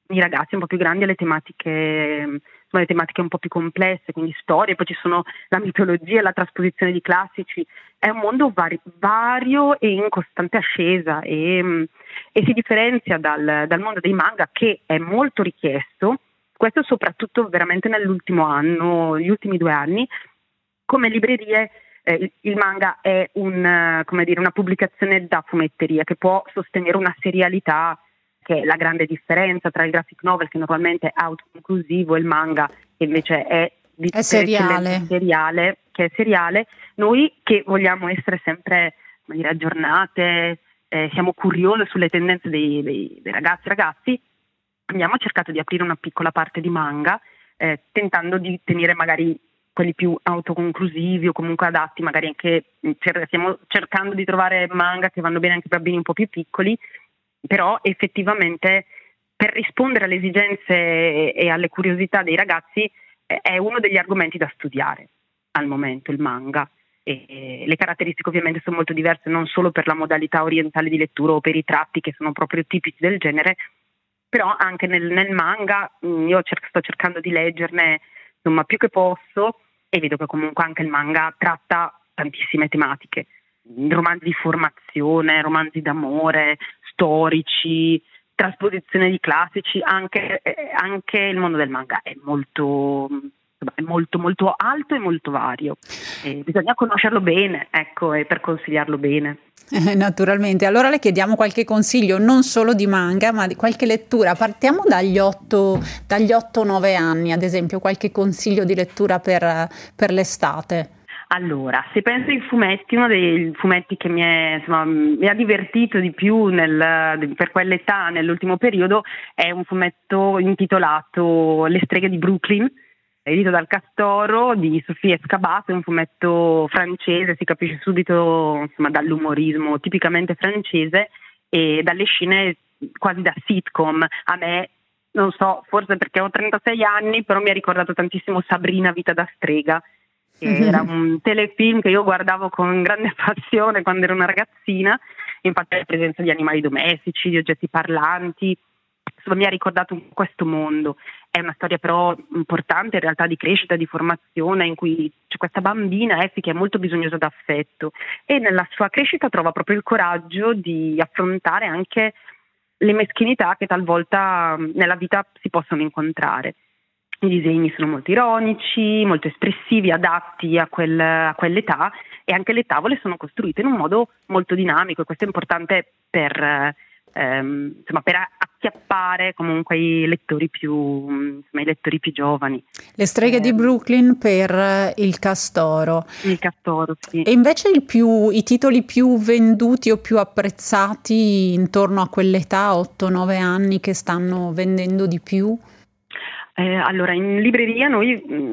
Speaker 5: i ragazzi un po' più grandi alle tematiche, insomma, le tematiche un po' più complesse, quindi storie, poi ci sono la mitologia, la trasposizione di classici. È un mondo vari- vario e in costante ascesa e, e si differenzia dal, dal mondo dei manga, che è molto richiesto, questo soprattutto veramente nell'ultimo anno, gli ultimi due anni. Come librerie eh, il manga è un, come dire, una pubblicazione da fumetteria che può sostenere una serialità, che è la grande differenza tra il graphic novel, che normalmente è autoconclusivo, e il manga, che invece è di
Speaker 1: È seriale.
Speaker 5: seriale, che è seriale. Noi che vogliamo essere sempre, come dire, aggiornate, eh, siamo curiose sulle tendenze dei, dei, dei ragazzi e ragazzi, abbiamo cercato di aprire una piccola parte di manga, eh, tentando di tenere magari quelli più autoconclusivi o comunque adatti, magari anche cer- stiamo cercando di trovare manga che vanno bene anche per bambini un po' più piccoli, però effettivamente per rispondere alle esigenze e, e alle curiosità dei ragazzi eh, è uno degli argomenti da studiare al momento, il manga. E, e le caratteristiche ovviamente sono molto diverse, non solo per la modalità orientale di lettura o per i tratti che sono proprio tipici del genere, però anche nel, nel manga mh, io cer- sto cercando di leggerne insomma più che posso, e vedo che comunque anche il manga tratta tantissime tematiche, romanzi di formazione, romanzi d'amore, storici, trasposizione di classici. Anche, eh, anche il mondo del manga è molto, è molto molto alto e molto vario, e bisogna conoscerlo bene, ecco, e per consigliarlo bene.
Speaker 1: Eh, naturalmente, allora le chiediamo qualche consiglio non solo di manga ma di qualche lettura. Partiamo dagli otto dagli otto nove anni, ad esempio, qualche consiglio di lettura per, per l'estate.
Speaker 5: Allora, se penso ai fumetti, uno dei fumetti che mi, è, insomma, mi ha divertito di più nel, per quell'età nell'ultimo periodo è un fumetto intitolato Le streghe di Brooklyn, edito dal Castoro, di Sofia Escabato. È un fumetto francese, si capisce subito insomma dall'umorismo tipicamente francese e dalle scene quasi da sitcom. A me, non so, forse perché ho trentasei anni, però mi ha ricordato tantissimo Sabrina, vita da strega, che era un telefilm che io guardavo con grande passione quando ero una ragazzina. Infatti la presenza di animali domestici, di oggetti parlanti, insomma, mi ha ricordato questo mondo. È una storia però importante in realtà, di crescita, di formazione, in cui c'è questa bambina Effie che è molto bisognosa d'affetto e nella sua crescita trova proprio il coraggio di affrontare anche le meschinità che talvolta nella vita si possono incontrare. I disegni sono molto ironici, molto espressivi, adatti a, quel, a quell'età, e anche le tavole sono costruite in un modo molto dinamico, e questo è importante per, ehm, insomma, per acchiappare comunque i lettori più, insomma, i lettori più giovani.
Speaker 1: Le streghe eh, di Brooklyn per il Castoro.
Speaker 5: Il Castoro, sì.
Speaker 1: E invece il più, i titoli più venduti o più apprezzati intorno a quell'età, otto nove anni, che stanno vendendo di più?
Speaker 5: Eh, allora, in libreria noi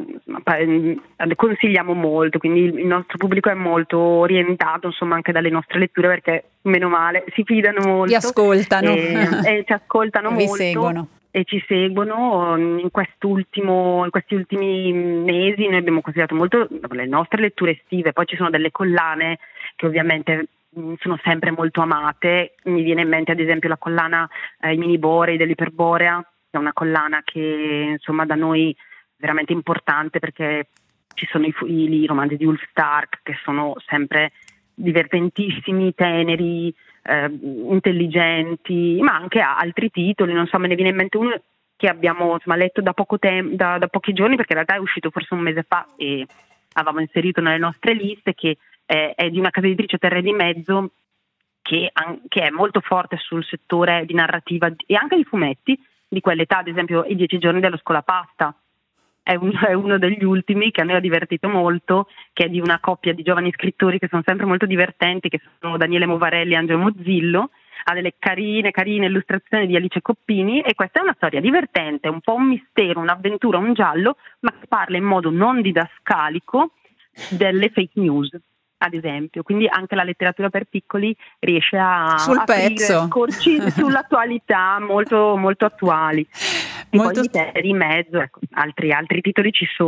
Speaker 5: mh, consigliamo molto, quindi il nostro pubblico è molto orientato, insomma, anche dalle nostre letture, perché meno male si fidano molto.
Speaker 1: Vi ascoltano.
Speaker 5: E, e ci ascoltano
Speaker 1: Vi
Speaker 5: molto.
Speaker 1: seguono.
Speaker 5: E ci seguono. In quest'ultimo, in questi ultimi mesi noi abbiamo consigliato molto le nostre letture estive. Poi ci sono delle collane che ovviamente mh, sono sempre molto amate. Mi viene in mente ad esempio la collana eh, I Mini Borei dell'Iperborea, è una collana che insomma da noi è veramente importante, perché ci sono i, i, i romanzi di Ulf Stark che sono sempre divertentissimi, teneri, eh, intelligenti, ma anche altri titoli. Non so, me ne viene in mente uno che abbiamo insomma letto da poco tempo, da, da pochi giorni, perché in realtà è uscito forse un mese fa e avevamo inserito nelle nostre liste, che è, è di una casa editrice Terre di Mezzo, che, an- che è molto forte sul settore di narrativa e anche di fumetti di quell'età. Ad esempio I Dieci giorni dello scolapasta è, un, è uno degli ultimi che a me ha divertito molto, che è di una coppia di giovani scrittori che sono sempre molto divertenti, che sono Daniele Movarelli e Angelo Mozzillo. Ha delle carine carine illustrazioni di Alice Coppini, e questa è una storia divertente, un po' un mistero, un'avventura, un giallo, ma che parla in modo non didascalico delle fake news, ad esempio. Quindi anche la letteratura per piccoli riesce a
Speaker 1: sul
Speaker 5: aprire
Speaker 1: pezzo
Speaker 5: scorci sull'attualità molto molto attuali. E
Speaker 1: molto
Speaker 5: poi di in mezzo, ecco, altri, altri titoli ci sono.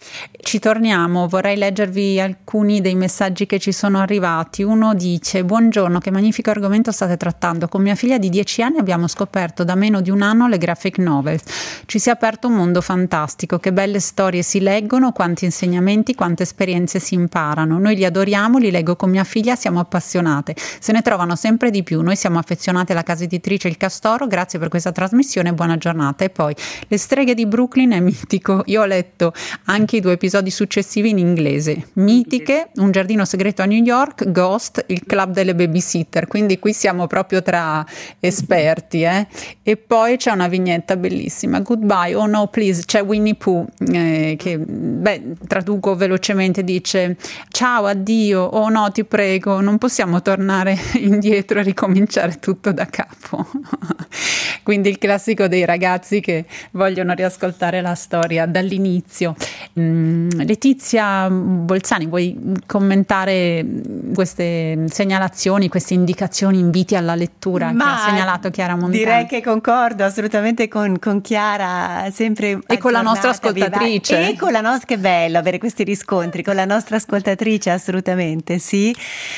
Speaker 1: Ci torniamo, vorrei leggervi alcuni dei messaggi che ci sono arrivati. Uno dice: buongiorno, che magnifico argomento state trattando. Con mia figlia di dieci anni abbiamo scoperto da meno di un anno le graphic novels. Ci si è aperto un mondo fantastico, che belle storie si leggono, quanti insegnamenti, quante esperienze si imparano. Noi li adoriamo, li leggo con mia figlia, siamo appassionate. Se ne trovano sempre di più. Noi siamo affezionate alla casa editrice Il Castoro, grazie per questa trasmissione, buona giornata. E poi Le streghe di Brooklyn è mitico, io ho letto anche i due episodi successivi in inglese. Mitiche, Un giardino segreto a New York, Ghost, Il club delle babysitter, quindi qui siamo proprio tra esperti, eh? E poi c'è una vignetta bellissima, Goodbye, oh no please, c'è Winnie Pooh eh, che, beh, traduco velocemente, dice: ciao, addio, oh no ti prego, non possiamo tornare indietro e ricominciare tutto da capo. Quindi il classico dei ragazzi che vogliono riascoltare la storia dall'inizio. Mm, Letizia Bolzani, vuoi commentare queste segnalazioni, queste indicazioni, inviti alla lettura
Speaker 2: Ma
Speaker 1: che ha segnalato Chiara Montani?
Speaker 2: Direi che concordo assolutamente con, con Chiara, sempre
Speaker 1: e con la nostra ascoltatrice.
Speaker 2: Viva. E con la nostra, che bello avere questi riscontri con la nostra ascoltatrice, assolutamente sì.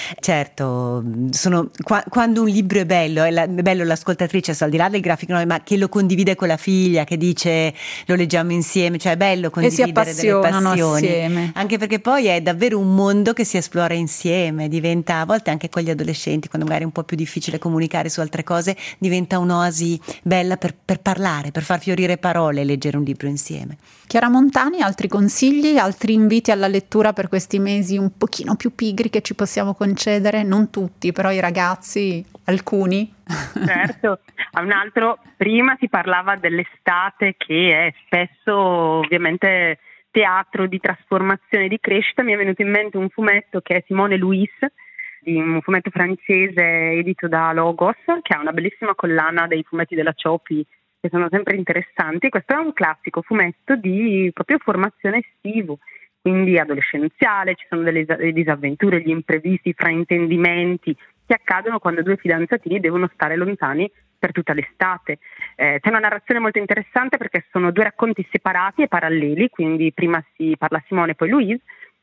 Speaker 2: Certo, sono, qua, quando un libro è bello, è, la, è bello l'ascoltatrice, al di là del grafico, ma che lo condivide con la figlia, che dice lo leggiamo insieme, cioè è bello condividere delle passioni
Speaker 1: assieme.
Speaker 2: Anche perché poi è davvero un mondo che si esplora insieme, diventa a volte anche con gli adolescenti, quando magari è un po' più difficile comunicare su altre cose, diventa un'oasi bella per, per parlare, per far fiorire parole, leggere un libro insieme.
Speaker 1: Chiara Montani, altri consigli, altri inviti alla lettura per questi mesi un pochino più pigri che ci possiamo concedere? Non tutti, però i ragazzi, alcuni.
Speaker 5: Certo, a un altro, prima si parlava dell'estate che è spesso ovviamente teatro di trasformazione e di crescita. Mi è venuto in mente un fumetto che è Simone Louis, di un fumetto francese edito da Logos, che ha una bellissima collana dei fumetti della Ciopi che sono sempre interessanti. Questo è un classico fumetto di proprio formazione estivo, quindi adolescenziale, ci sono delle disavventure, gli imprevisti, i fraintendimenti che accadono quando due fidanzatini devono stare lontani per tutta l'estate. Eh, c'è una narrazione molto interessante perché sono due racconti separati e paralleli, quindi prima si parla Simone, poi Louise,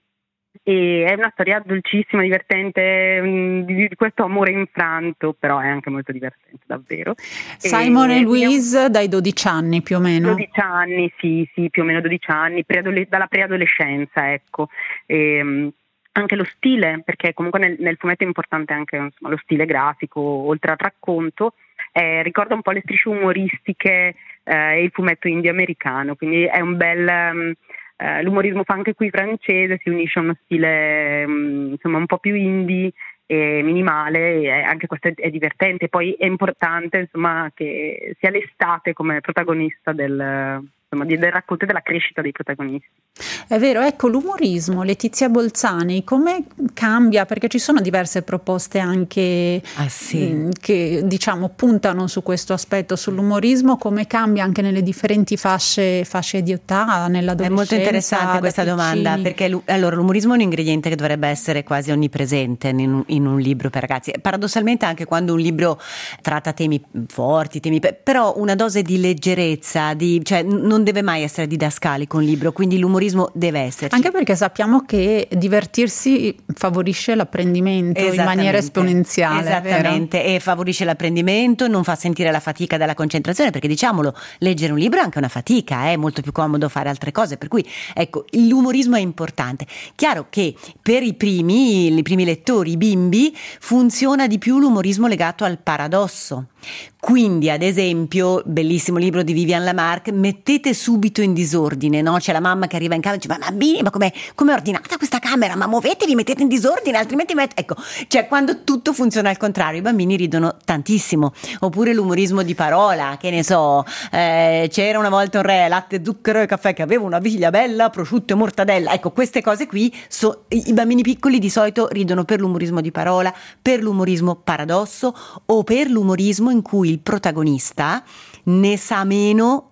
Speaker 5: e è una storia dolcissima, divertente, mh, di, di questo amore infranto, però è anche molto divertente davvero.
Speaker 1: Simone e
Speaker 5: Louise
Speaker 1: Louise dai dodici anni più o meno?
Speaker 5: dodici anni, sì, sì, più o meno dodici anni, preadole- dalla preadolescenza, ecco. E, mh, anche lo stile, perché comunque nel, nel fumetto è importante anche, insomma, lo stile grafico, oltre al racconto. Eh, ricorda un po' le strisce umoristiche eh, e il fumetto indio-americano, quindi è un bel... Um, uh, l'umorismo fa anche qui francese, si unisce a uno stile um, insomma un po' più indie e minimale, e anche questo è, è divertente. Poi è importante, insomma, che sia l'estate come protagonista del... insomma, del racconto e della crescita dei protagonisti.
Speaker 1: È vero, ecco, l'umorismo, Letizia Bolzani, come cambia? Perché ci sono diverse proposte anche
Speaker 2: ah, sì.
Speaker 1: mh, che diciamo puntano su questo aspetto, sull'umorismo, come cambia anche nelle differenti fasce, fasce di età, nell'adolescenza?
Speaker 2: È molto interessante questa domanda, perché allora, l'umorismo è un ingrediente che dovrebbe essere quasi onnipresente in un, in un libro per ragazzi. Paradossalmente anche quando un libro tratta temi forti, temi, però una dose di leggerezza, di, cioè non deve mai essere didascalico un libro, quindi l'umorismo deve esserci.
Speaker 1: Anche perché sappiamo che divertirsi favorisce l'apprendimento in maniera esponenziale.
Speaker 2: Esattamente,
Speaker 1: vero?
Speaker 2: E favorisce l'apprendimento, non fa sentire la fatica dalla concentrazione, perché diciamolo, leggere un libro è anche una fatica, è molto più comodo fare altre cose, per cui ecco, l'umorismo è importante. Chiaro che per i primi, i primi lettori, i bimbi, funziona di più l'umorismo legato al paradosso. Quindi, ad esempio, bellissimo libro di Vivian Lamarck, mettete subito in disordine, no? C'è la mamma che arriva in casa e dice: ma bambini, ma com'è, com'è ordinata questa camera? Ma muovetevi, mettete in disordine, altrimenti met-". Ecco, cioè quando tutto funziona al contrario, i bambini ridono tantissimo. Oppure l'umorismo di parola, che ne so, eh, c'era una volta un re, latte, zucchero e caffè, che aveva una figlia bella, prosciutto e mortadella. Ecco, queste cose qui, so, i bambini piccoli di solito ridono per l'umorismo di parola, per l'umorismo paradosso o per l'umorismo in cui il protagonista ne sa meno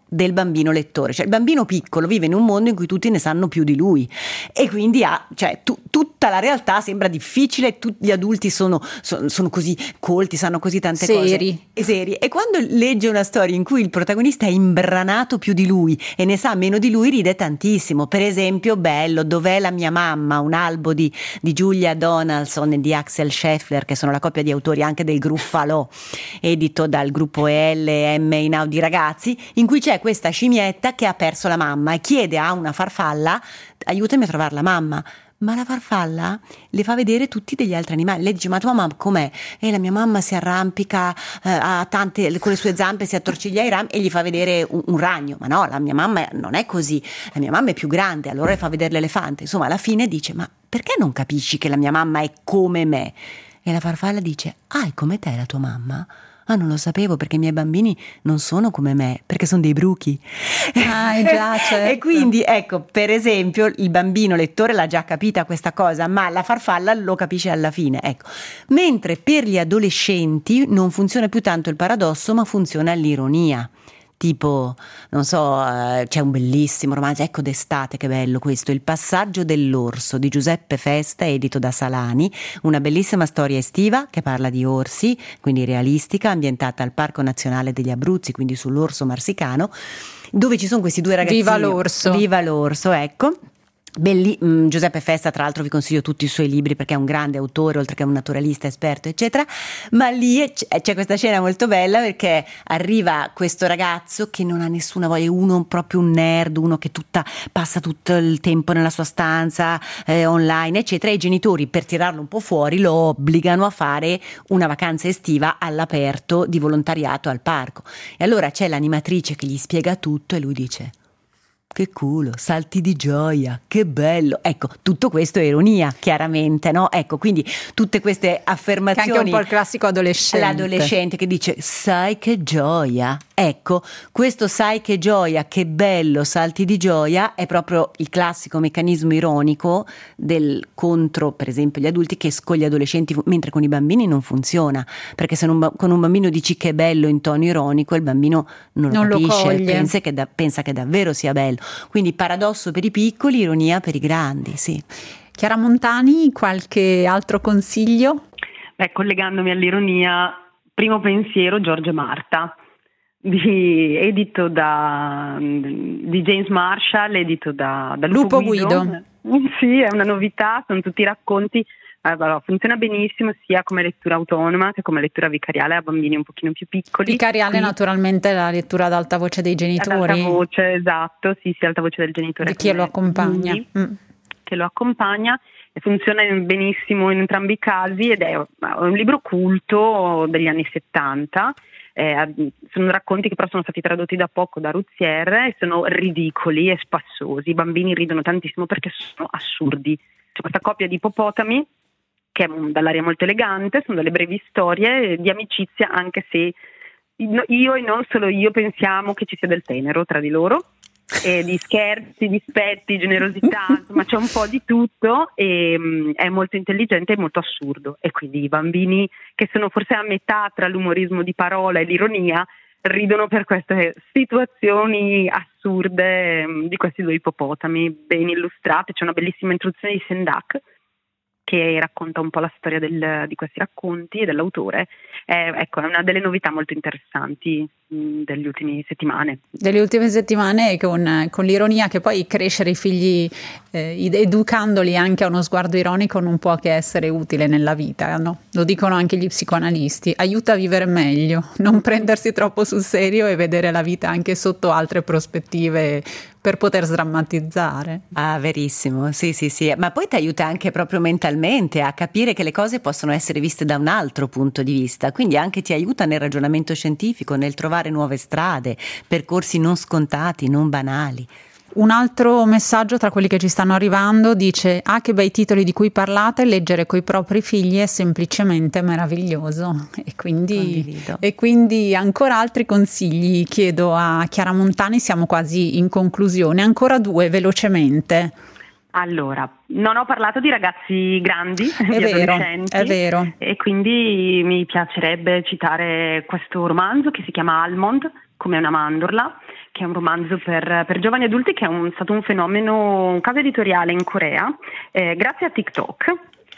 Speaker 2: del bambino lettore, cioè il bambino piccolo vive in un mondo in cui tutti ne sanno più di lui e quindi ha, cioè, tu, tutta la realtà sembra difficile, tutti gli adulti sono, sono, sono così colti, sanno così tante
Speaker 1: Seri.
Speaker 2: cose e seri, e quando legge una storia in cui il protagonista è imbranato più di lui e ne sa meno di lui, ride tantissimo. Per esempio, bello, Dov'è la mia mamma, un albo di, di Julia Donaldson e di Axel Scheffler, che sono la coppia di autori anche del Gruffalò, edito dal gruppo L M Einaudi Ragazzi, in cui c'è questa scimmietta che ha perso la mamma e chiede a una farfalla: aiutami a trovare la mamma. Ma la farfalla le fa vedere tutti degli altri animali. Lei dice: ma tua mamma com'è? E la mia mamma si arrampica, eh, ha tante, con le sue zampe si attorciglia ai rami, e gli fa vedere un, un ragno. Ma no, la mia mamma non è così, la mia mamma è più grande. Allora le fa vedere l'elefante. Insomma, alla fine dice: ma perché non capisci che la mia mamma è come me? E la farfalla dice: ah, è come te la tua mamma? Ah, non lo sapevo, perché i miei bambini non sono come me, perché sono dei bruchi.
Speaker 1: Ah, già, certo.
Speaker 2: E quindi, ecco, per esempio, il bambino lettore l'ha già capita questa cosa, ma la farfalla lo capisce alla fine, ecco. Mentre per gli adolescenti non funziona più tanto il paradosso, ma funziona l'ironia. Tipo, non so, eh, c'è un bellissimo romanzo, ecco d'estate, che bello questo, Il passaggio dell'orso di Giuseppe Festa, edito da Salani, una bellissima storia estiva che parla di orsi, quindi realistica, ambientata al Parco Nazionale degli Abruzzi, quindi sull'orso marsicano, dove ci sono questi due ragazzini.
Speaker 1: Viva l'orso.
Speaker 2: Viva l'orso, ecco. Belli, mh, Giuseppe Festa, tra l'altro vi consiglio tutti i suoi libri perché è un grande autore, oltre che un naturalista esperto, eccetera. Ma lì c'è, c'è questa scena molto bella, perché arriva questo ragazzo che non ha nessuna voglia, uno proprio un nerd, uno che tutta, passa tutto il tempo nella sua stanza, eh, online, eccetera, e i genitori, per tirarlo un po' fuori, lo obbligano a fare una vacanza estiva all'aperto di volontariato al parco. E allora c'è l'animatrice che gli spiega tutto e lui dice: che culo, salti di gioia, che bello. Ecco, tutto questo è ironia, chiaramente, no? Ecco, quindi tutte queste affermazioni.
Speaker 1: Che è anche un po' il classico adolescente.
Speaker 2: L'adolescente che dice: sai che gioia. Ecco, questo sai che gioia, che bello, salti di gioia, è proprio il classico meccanismo ironico del contro, per esempio, gli adulti, che con gli adolescenti, mentre con i bambini non funziona, perché se non, con un bambino dici che è bello in tono ironico, il bambino non lo
Speaker 1: Non lo
Speaker 2: capisce,
Speaker 1: coglie.
Speaker 2: pensa che, da, pensa che davvero sia bello. Quindi paradosso per i piccoli, ironia per i grandi, sì.
Speaker 1: Chiara Montani, qualche altro consiglio?
Speaker 5: Beh, collegandomi all'ironia, primo pensiero Giorgio e Marta, di, edito da di James Marshall, edito da, da Lupo,
Speaker 1: Lupo Guido.
Speaker 5: Sì, è una novità, sono tutti racconti. Allora, funziona benissimo sia come lettura autonoma che come lettura vicariale a bambini un pochino più piccoli.
Speaker 1: Vicariale,
Speaker 5: Quindi,
Speaker 1: naturalmente, la lettura ad alta voce dei
Speaker 5: ad
Speaker 1: genitori.
Speaker 5: alta voce, esatto, sì, sì, alta voce del genitore.
Speaker 1: Di chi lo
Speaker 5: come
Speaker 1: accompagna.
Speaker 5: lui,
Speaker 1: Mm.
Speaker 5: Che lo accompagna, e funziona benissimo in entrambi i casi, ed è un libro culto degli anni settanta. Eh, sono racconti che però sono stati tradotti da poco da Ruzier e sono ridicoli e spassosi. I bambini ridono tantissimo perché sono assurdi. C'è questa coppia di ippopotami che è dall'aria molto elegante, sono delle brevi storie di amicizia, anche se io e non solo io pensiamo che ci sia del tenero tra di loro, e di scherzi, dispetti, generosità, insomma c'è un po' di tutto, e um, è molto intelligente e molto assurdo, e quindi i bambini, che sono forse a metà tra l'umorismo di parola e l'ironia, ridono per queste situazioni assurde um, di questi due ippopotami ben illustrate. C'è una bellissima introduzione di Sendak che racconta un po' la storia del, di questi racconti e dell'autore. Eh, ecco, è una delle novità molto interessanti mh, delle ultime settimane.
Speaker 1: Delle ultime settimane, con, con l'ironia, che poi crescere i figli eh, educandoli anche a uno sguardo ironico non può che essere utile nella vita, no? Lo dicono anche gli psicoanalisti, aiuta a vivere meglio, non prendersi troppo sul serio e vedere la vita anche sotto altre prospettive per poter sdrammatizzare.
Speaker 2: Ah, verissimo, sì sì sì, ma poi ti aiuta anche proprio mentalmente a capire che le cose possono essere viste da un altro punto di vista, quindi anche ti aiuta nel ragionamento scientifico, nel trovare nuove strade, percorsi non scontati, non banali.
Speaker 1: Un altro messaggio tra quelli che ci stanno arrivando dice: ah, che bei titoli di cui parlate, leggere coi propri figli è semplicemente meraviglioso. E quindi, e quindi ancora altri consigli chiedo a Chiara Montani, siamo quasi in conclusione, ancora due velocemente.
Speaker 5: Allora, non ho parlato di ragazzi grandi,
Speaker 1: È
Speaker 5: di
Speaker 1: vero,
Speaker 5: adolescenti,
Speaker 1: è vero.
Speaker 5: E quindi mi piacerebbe citare questo romanzo che si chiama Almond, come una mandorla, che è un romanzo per, per giovani adulti che è un, stato un fenomeno, un caso editoriale in Corea, eh, grazie a TikTok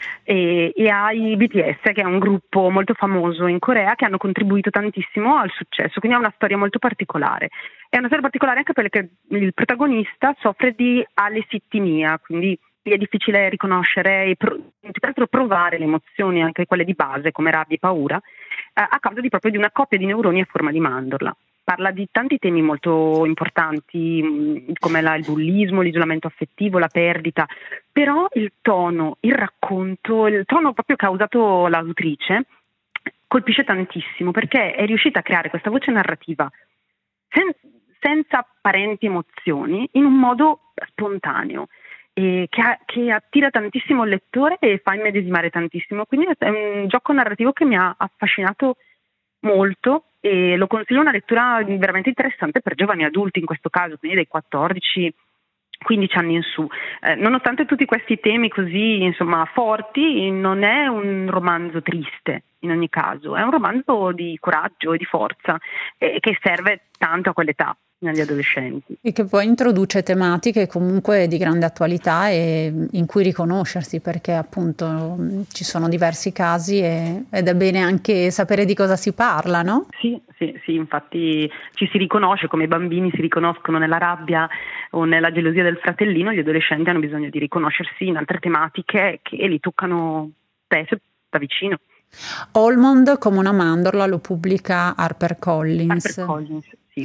Speaker 5: e, e ai B T S, che è un gruppo molto famoso in Corea, che hanno contribuito tantissimo al successo, quindi è una storia molto particolare. È una storia particolare anche perché il protagonista soffre di alessittimia, quindi è difficile riconoscere e pro, più che altro provare le emozioni, anche quelle di base come rabbia e paura, eh, a causa di proprio di una coppia di neuroni a forma di mandorla. Parla di tanti temi molto importanti, mh, come la, il bullismo, l'isolamento affettivo, la perdita, però il tono, il racconto, il tono proprio che ha usato l'autrice colpisce tantissimo, perché è riuscita a creare questa voce narrativa sen- senza apparenti emozioni, in un modo spontaneo, e che, ha, che attira tantissimo il lettore e fa immedesimare tantissimo. Quindi è un gioco narrativo che mi ha affascinato molto e lo consiglio, una lettura veramente interessante per giovani adulti in questo caso, quindi dai quattordici quindici anni in su. Eh, nonostante tutti questi temi così, insomma, forti, non è un romanzo triste in ogni caso, è un romanzo di coraggio e di forza, eh, che serve tanto a quell'età, negli adolescenti.
Speaker 1: E che poi introduce tematiche comunque di grande attualità e in cui riconoscersi, perché appunto ci sono diversi casi e, ed è bene anche sapere di cosa si parla, no?
Speaker 5: Sì, sì, sì, infatti ci si riconosce, come i bambini si riconoscono nella rabbia o nella gelosia del fratellino, gli adolescenti hanno bisogno di riconoscersi in altre tematiche che li toccano spesso da vicino.
Speaker 1: Almond come una mandorla lo pubblica HarperCollins.
Speaker 5: HarperCollins, sì.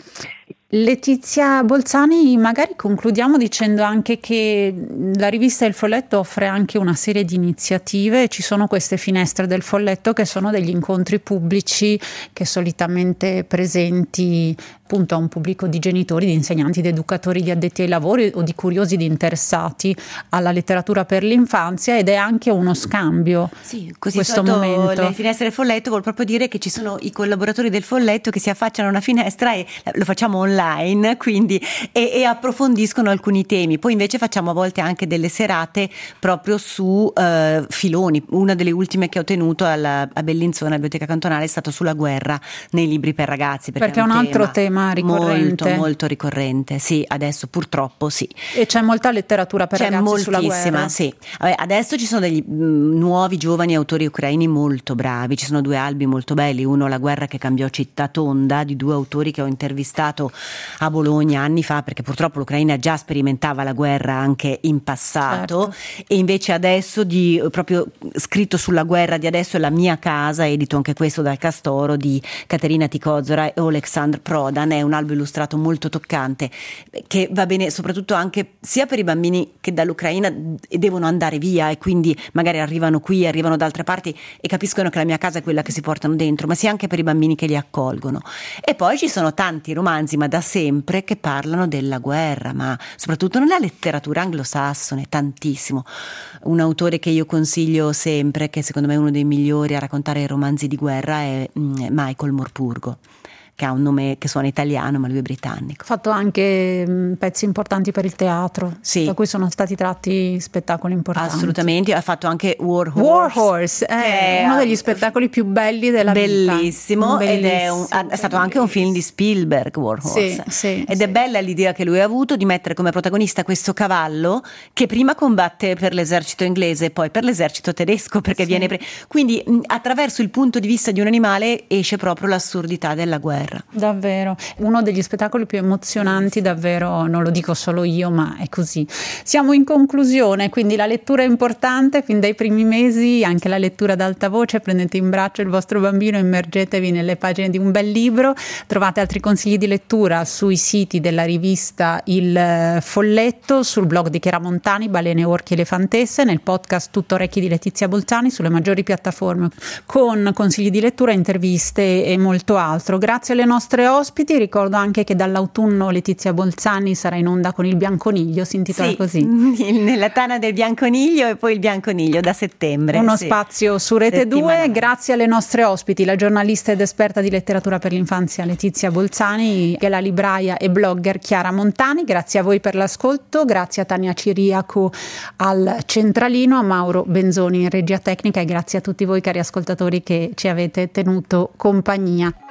Speaker 1: Letizia Bolzani, magari concludiamo dicendo anche che la rivista Il Folletto offre anche una serie di iniziative. Ci sono queste finestre del Folletto che sono degli incontri pubblici che solitamente presenti appunto a un pubblico di genitori, di insegnanti, di educatori, di addetti ai lavori o di curiosi, di interessati alla letteratura per l'infanzia, ed è anche uno scambio.
Speaker 2: Sì, così
Speaker 1: questo
Speaker 2: sotto
Speaker 1: momento.
Speaker 2: Le finestre del Folletto vuol proprio dire che ci sono i collaboratori del Folletto che si affacciano a una finestra e lo facciamo online, quindi e, e approfondiscono alcuni temi. Poi invece facciamo a volte anche delle serate proprio su uh, filoni. Una delle ultime che ho tenuto alla, a Bellinzona, alla Biblioteca Cantonale, è stato sulla guerra nei libri per ragazzi, perché,
Speaker 1: perché è un, un altro tema, tema ricorrente.
Speaker 2: Molto, molto ricorrente, sì, adesso purtroppo sì.
Speaker 1: E c'è molta letteratura per
Speaker 2: c'è
Speaker 1: ragazzi sulla guerra.
Speaker 2: C'è moltissima, sì. Vabbè, adesso ci sono degli mh, nuovi giovani autori ucraini molto bravi, ci sono due albi molto belli, uno La guerra che cambiò città tonda, di due autori che ho intervistato a Bologna anni fa, perché purtroppo l'Ucraina già sperimentava la guerra anche in passato, certo. E invece adesso di proprio scritto sulla guerra di adesso è La mia casa, edito anche questo dal Castoro, di Caterina Tikozora e Oleksandr Prodan. È un albo illustrato molto toccante che va bene soprattutto anche sia per i bambini che dall'Ucraina devono andare via e quindi magari arrivano qui, arrivano da altre parti e capiscono che la mia casa è quella che si portano dentro, ma sia anche per i bambini che li accolgono. E poi ci sono tanti romanzi, ma da sempre, che parlano della guerra, ma soprattutto nella letteratura anglosassone, tantissimo. Un autore che io consiglio sempre, che secondo me è uno dei migliori a raccontare i romanzi di guerra, è Michael Morpurgo, che ha un nome che suona italiano, ma lui è britannico.
Speaker 1: Ha fatto anche mh, pezzi importanti per il teatro,
Speaker 2: sì.
Speaker 1: Da cui sono stati tratti spettacoli importanti.
Speaker 2: Assolutamente, ha fatto anche War Horse.
Speaker 1: War Horse, è uno degli spettacoli più belli della
Speaker 2: bellissimo,
Speaker 1: vita.
Speaker 2: Ed è, un, è stato anche un film di Spielberg, War Horse.
Speaker 1: Sì, sì,
Speaker 2: ed
Speaker 1: sì.
Speaker 2: È bella l'idea che lui ha avuto di mettere come protagonista questo cavallo che prima combatte per l'esercito inglese e poi per l'esercito tedesco, perché
Speaker 1: sì.
Speaker 2: viene pre- quindi mh, attraverso il punto di vista di un animale esce proprio l'assurdità della guerra.
Speaker 1: Davvero, uno degli spettacoli più emozionanti, davvero, non lo dico solo io, ma è così. Siamo in conclusione, quindi la lettura è importante fin dai primi mesi, anche la lettura ad alta voce. Prendete in braccio il vostro bambino, immergetevi nelle pagine di un bel libro. Trovate altri consigli di lettura sui siti della rivista Il Folletto, sul blog di Chiara Montani, Balene, Orchi, Elefantesse, nel podcast Tutto Orecchi di Letizia Bolzani, sulle maggiori piattaforme, con consigli di lettura, interviste e molto altro. Grazie alle nostre ospiti. Ricordo anche che dall'autunno Letizia Bolzani sarà in onda con Il Bianconiglio, si intitola
Speaker 2: sì,
Speaker 1: così.
Speaker 2: Nella tana del Bianconiglio, e poi Il Bianconiglio da settembre.
Speaker 1: Uno
Speaker 2: sì.
Speaker 1: spazio su Rete due. Grazie alle nostre ospiti, la giornalista ed esperta di letteratura per l'infanzia Letizia Bolzani e la libraia e blogger Chiara Montani. Grazie a voi per l'ascolto, grazie a Tania Ciriaco al centralino, a Mauro Benzoni in regia tecnica, e grazie a tutti voi cari ascoltatori che ci avete tenuto compagnia.